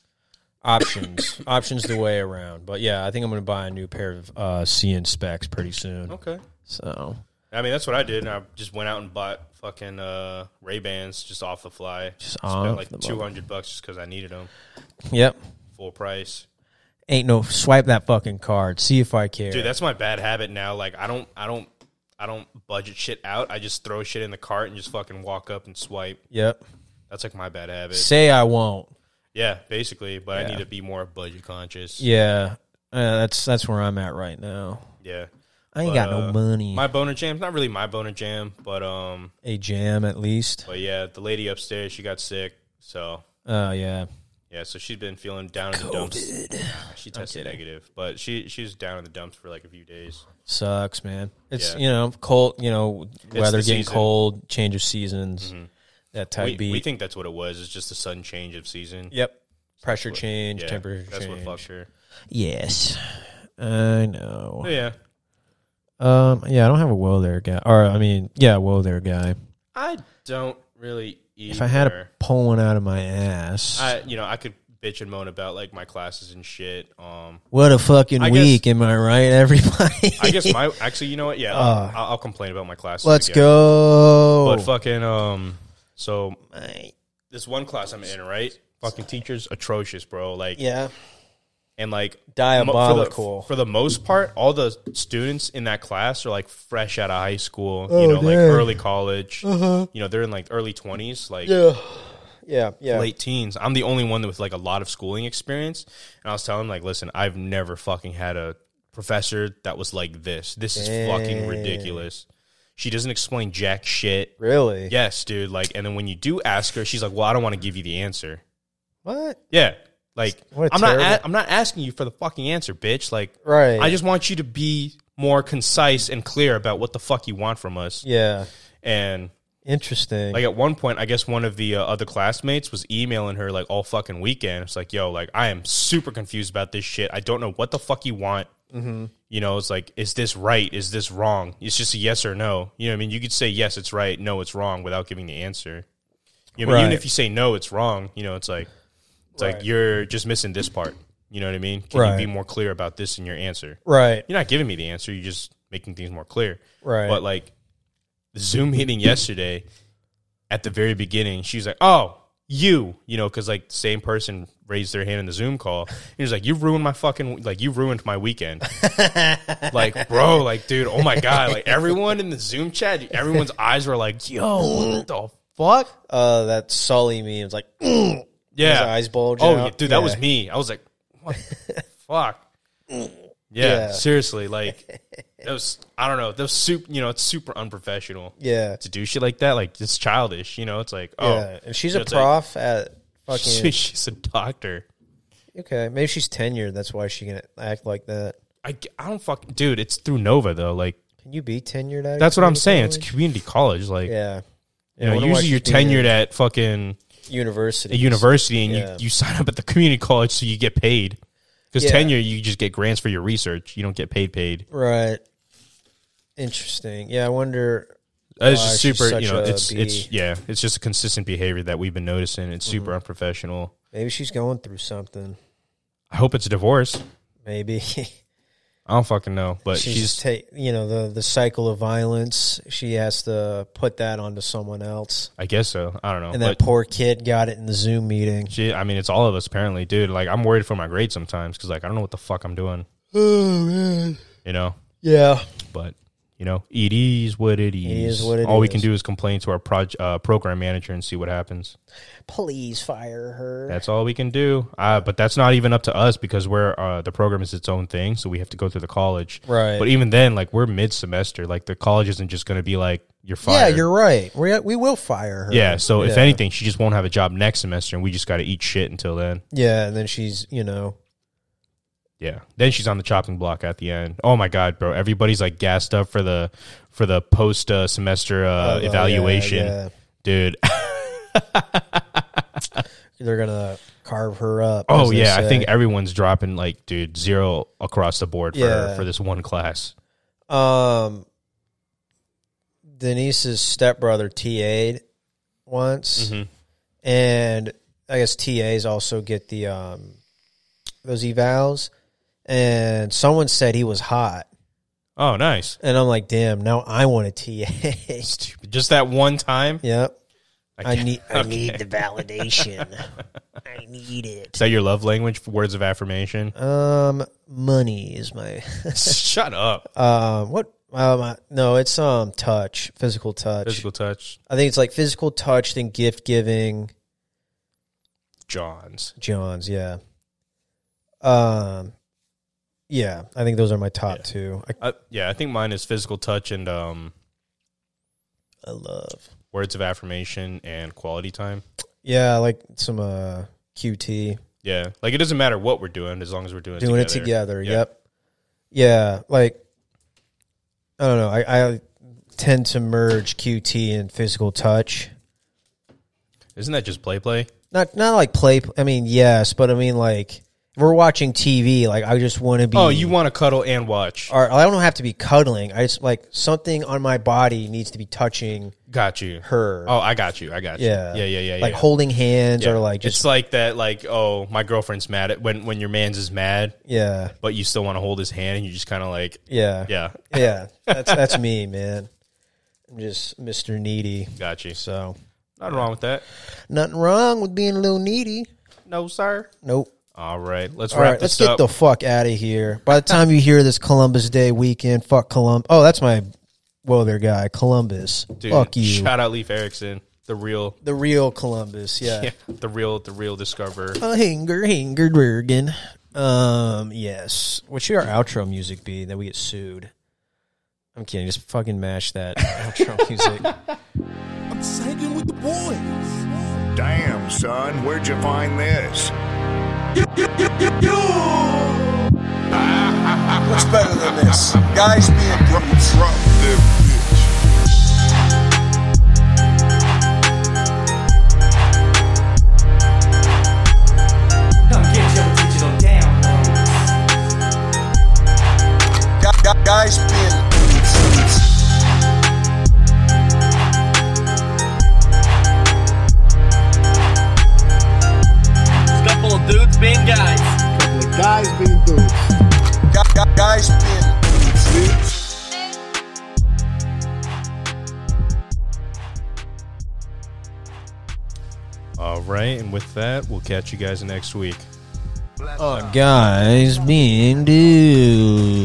options. options the way around. But yeah, I think I'm going to buy a new pair of uh, C N specs pretty soon. Okay. So, I mean, that's what I did. And I just went out and bought fucking uh, Ray Bans just off the fly. Just Spent off like the two hundred bucks just because I needed them, yep. full price. Ain't no swipe that fucking card. See if I care. Dude, that's my bad habit now. Like, I don't, I don't, I don't budget shit out. I just throw shit in the cart and just fucking walk up and swipe. Yep. That's like my bad habit. Say I won't. Yeah, basically. But I Yeah. need to be more budget conscious. Yeah. Uh, that's that's where I'm at right now. Yeah. I ain't But, got uh, no money. My boner jam's not really my boner jam, but um, A jam at least. but yeah, the lady upstairs, she got sick, so Oh yeah. yeah, so she's been feeling down in the dumps. She tested negative, but she she's down in the dumps for like a few days. Sucks, man. It's Yeah. you know cold. You know weather the getting season. cold, change of seasons. That type We, beat. we think that's what it was. It's just a sudden change of season. Yep. Pressure change, Yeah, temperature that's change. what fucked her. Yes, I know. But yeah, Um, yeah, I don't have a woe there guy, or I mean, yeah, woe there guy. I don't really either. If I had to pull one out of my ass, I you know I could bitch and moan about like my classes and shit. Um, what a fucking I guess- week, am I right, everybody? I guess my actually, you know what? Yeah, Uh, I'll, I'll complain about my classes. Let's again. go. But fucking um, so Mate. this one class I'm in, right? Fucking teachers atrocious, bro. Like Yeah, and like Diabolical. For the, for the most part, all the students in that class are like fresh out of high school. Oh, you know, like damn. early college. You know, they're in like early twenties, like yeah, yeah, yeah. late teens. I'm the only one with like a lot of schooling experience. And I was telling them like, listen, I've never fucking had a professor that was like this. This is fucking Dang. ridiculous. She doesn't explain jack shit. Really? Yes, dude. Like, and then when you do ask her, she's like, well, I don't want to give you the answer. What? Yeah. Like, What a I'm not terrible- a- I'm not asking you for the fucking answer, bitch. Like, Right. I just want you to be more concise and clear about what the fuck you want from us. Yeah. And Interesting. like at one point, I guess one of the uh, other classmates was emailing her like all fucking weekend. It's like, yo, like I am super confused about this shit. I don't know what the fuck you want. Mm-hmm. You know, it's like, is this right? Is this wrong? It's just a yes or no. You know what I mean? You could say yes, it's right. No, it's wrong without giving the answer. You know, Right. even if you say no, it's wrong. You know, it's like, it's Right. like you're just missing this part. You know what I mean? Can Right. you be more clear about this in your answer? right. You're not giving me the answer. You're just making things more clear. Right. But like the Zoom meeting yesterday, at the very beginning, she's like, "Oh, you," you know, because like the same person raised their hand in the Zoom call. And he was like, "You ruined my fucking like you ruined my weekend." Like, bro, like, dude, oh my god, like everyone in the Zoom chat, everyone's eyes were like, "Yo, what the fuck? Uh, that Sully meme. It's like, mm, Yeah. his eyes bulge Oh, out. yeah, dude, that Yeah. was me. I was like, what the fuck? Yeah, Yeah. seriously. Like, that was, I don't know. That was super, you know, it's super unprofessional Yeah. to do shit like that. Like, it's childish, you know? It's like, oh. Yeah. And she's you know, a it's like- prof at fucking. She- she's a doctor. Okay. Maybe she's tenured. That's why she can act like that. I, I don't fuck, dude, it's through Nova, though. Like, Can you be tenured at a that's what I'm community saying. college? It's community college. Like, Yeah. you know, I wonder why usually you're she's being tenured at fucking university. a university and Yeah. you, you sign up at the community college so you get paid. Because Yeah. tenure, you just get grants for your research. You don't get paid paid. Right. Interesting. Yeah, I wonder. It's why just she's super, such you know, a it's, B. it's, yeah, it's just a consistent behavior that we've been noticing. It's super Mm-hmm. unprofessional. Maybe she's going through something. I hope it's a divorce. Maybe. I don't fucking know. But she's, she's, ta- you know, the, the cycle of violence. She has to put that onto someone else. I guess so. I don't know. And that but poor kid got it in the Zoom meeting. she, I mean, it's all of us apparently, dude. Like, I'm worried for my grades sometimes because, like, I don't know what the fuck I'm doing. Oh, man. You know? Yeah. But, you know, it is what it is. is what it all we is. can do is complain to our proj- uh, program manager and see what happens. Please fire her. That's all we can do. Uh, but that's not even up to us because we're uh, the program is its own thing, so we have to go through the college. Right. But even then, like, we're mid-semester. Like, the college isn't just going to be like, you're Yeah, fired. you're right. We, we will fire her. Yeah, so if Yeah. anything, she just won't have a job next semester, and we just got to eat shit until then. Yeah, and then she's, you know. Yeah. Then she's on the chopping block at the end. Oh, my God, bro. Everybody's, like, gassed up for the for the post-semester uh, oh, yeah, evaluation. yeah. Dude. They're going to carve her up. Oh, as they yeah. I say. think everyone's dropping, like, dude, zero across the board for, Yeah. for this one class. Um, Denise's stepbrother T A'd once, Mm-hmm. and I guess T As also get the um those evals, and someone said he was hot, Oh, nice. and I'm like, damn, now I want a T A. Stupid. Just that one time? Yep, I can't- need I okay. need the validation. I need it. Is that your love language for words of affirmation? Um, money is my Shut up. um what. Um, I- no, it's um touch, physical touch. Physical touch. I think it's like physical touch, then gift giving. John's. John's, yeah. Um, yeah, I think those are my top Yeah. two. I, Uh, yeah, I think mine is physical touch and um, I love. words of affirmation and quality time. Yeah, I like some uh Q T. Yeah, like it doesn't matter what we're doing as long as we're doing it Doing together. it together. Yeah. Yep. Yeah, like I don't know. I, I tend to merge Q T and physical touch. Isn't that just play play? Not not like play. I mean, yes, but I mean like if we're watching T V. Like I just want to be. Oh, you want to cuddle and watch? Or I don't have to be cuddling. I just like something on my body needs to be touching Got you. her. Oh, I got you. I got you. Yeah. yeah, yeah, yeah. Like yeah. holding hands Yeah. or like just it's like that. Like, oh, my girlfriend's mad at when when your man's is mad, yeah, but you still want to hold his hand, and you just kind of like, yeah, yeah, yeah. That's that's me, man. I'm just Mister Needy. got you. So Nothing wrong with that. nothing wrong with being a little needy. No, sir. Nope. All right, let's All wrap right, let's this get up. the fuck out of here. By the time you hear this Columbus Day weekend, fuck Columbus. Oh, that's my whoa there guy, Columbus. Dude, fuck you. Shout out Leif Erikson, the real, The real Columbus, yeah. yeah, the real, the real discoverer. A hinger, hinger, Bergen. Um, yes. What should our outro music be that we get sued? I'm kidding. Just fucking mash that outro music. I'm just hanging with the boys. Damn, son, where'd you find this? What's better than this? Guys being dudes. Drop that bitch. Come get your digital downloads. Gu- gu- Guys being dudes. Couple of dudes being guys. Guys being dudes. Gu- gu- Guys being dudes. All right, and with that, we'll catch you guys next week. Oh, guys being dudes.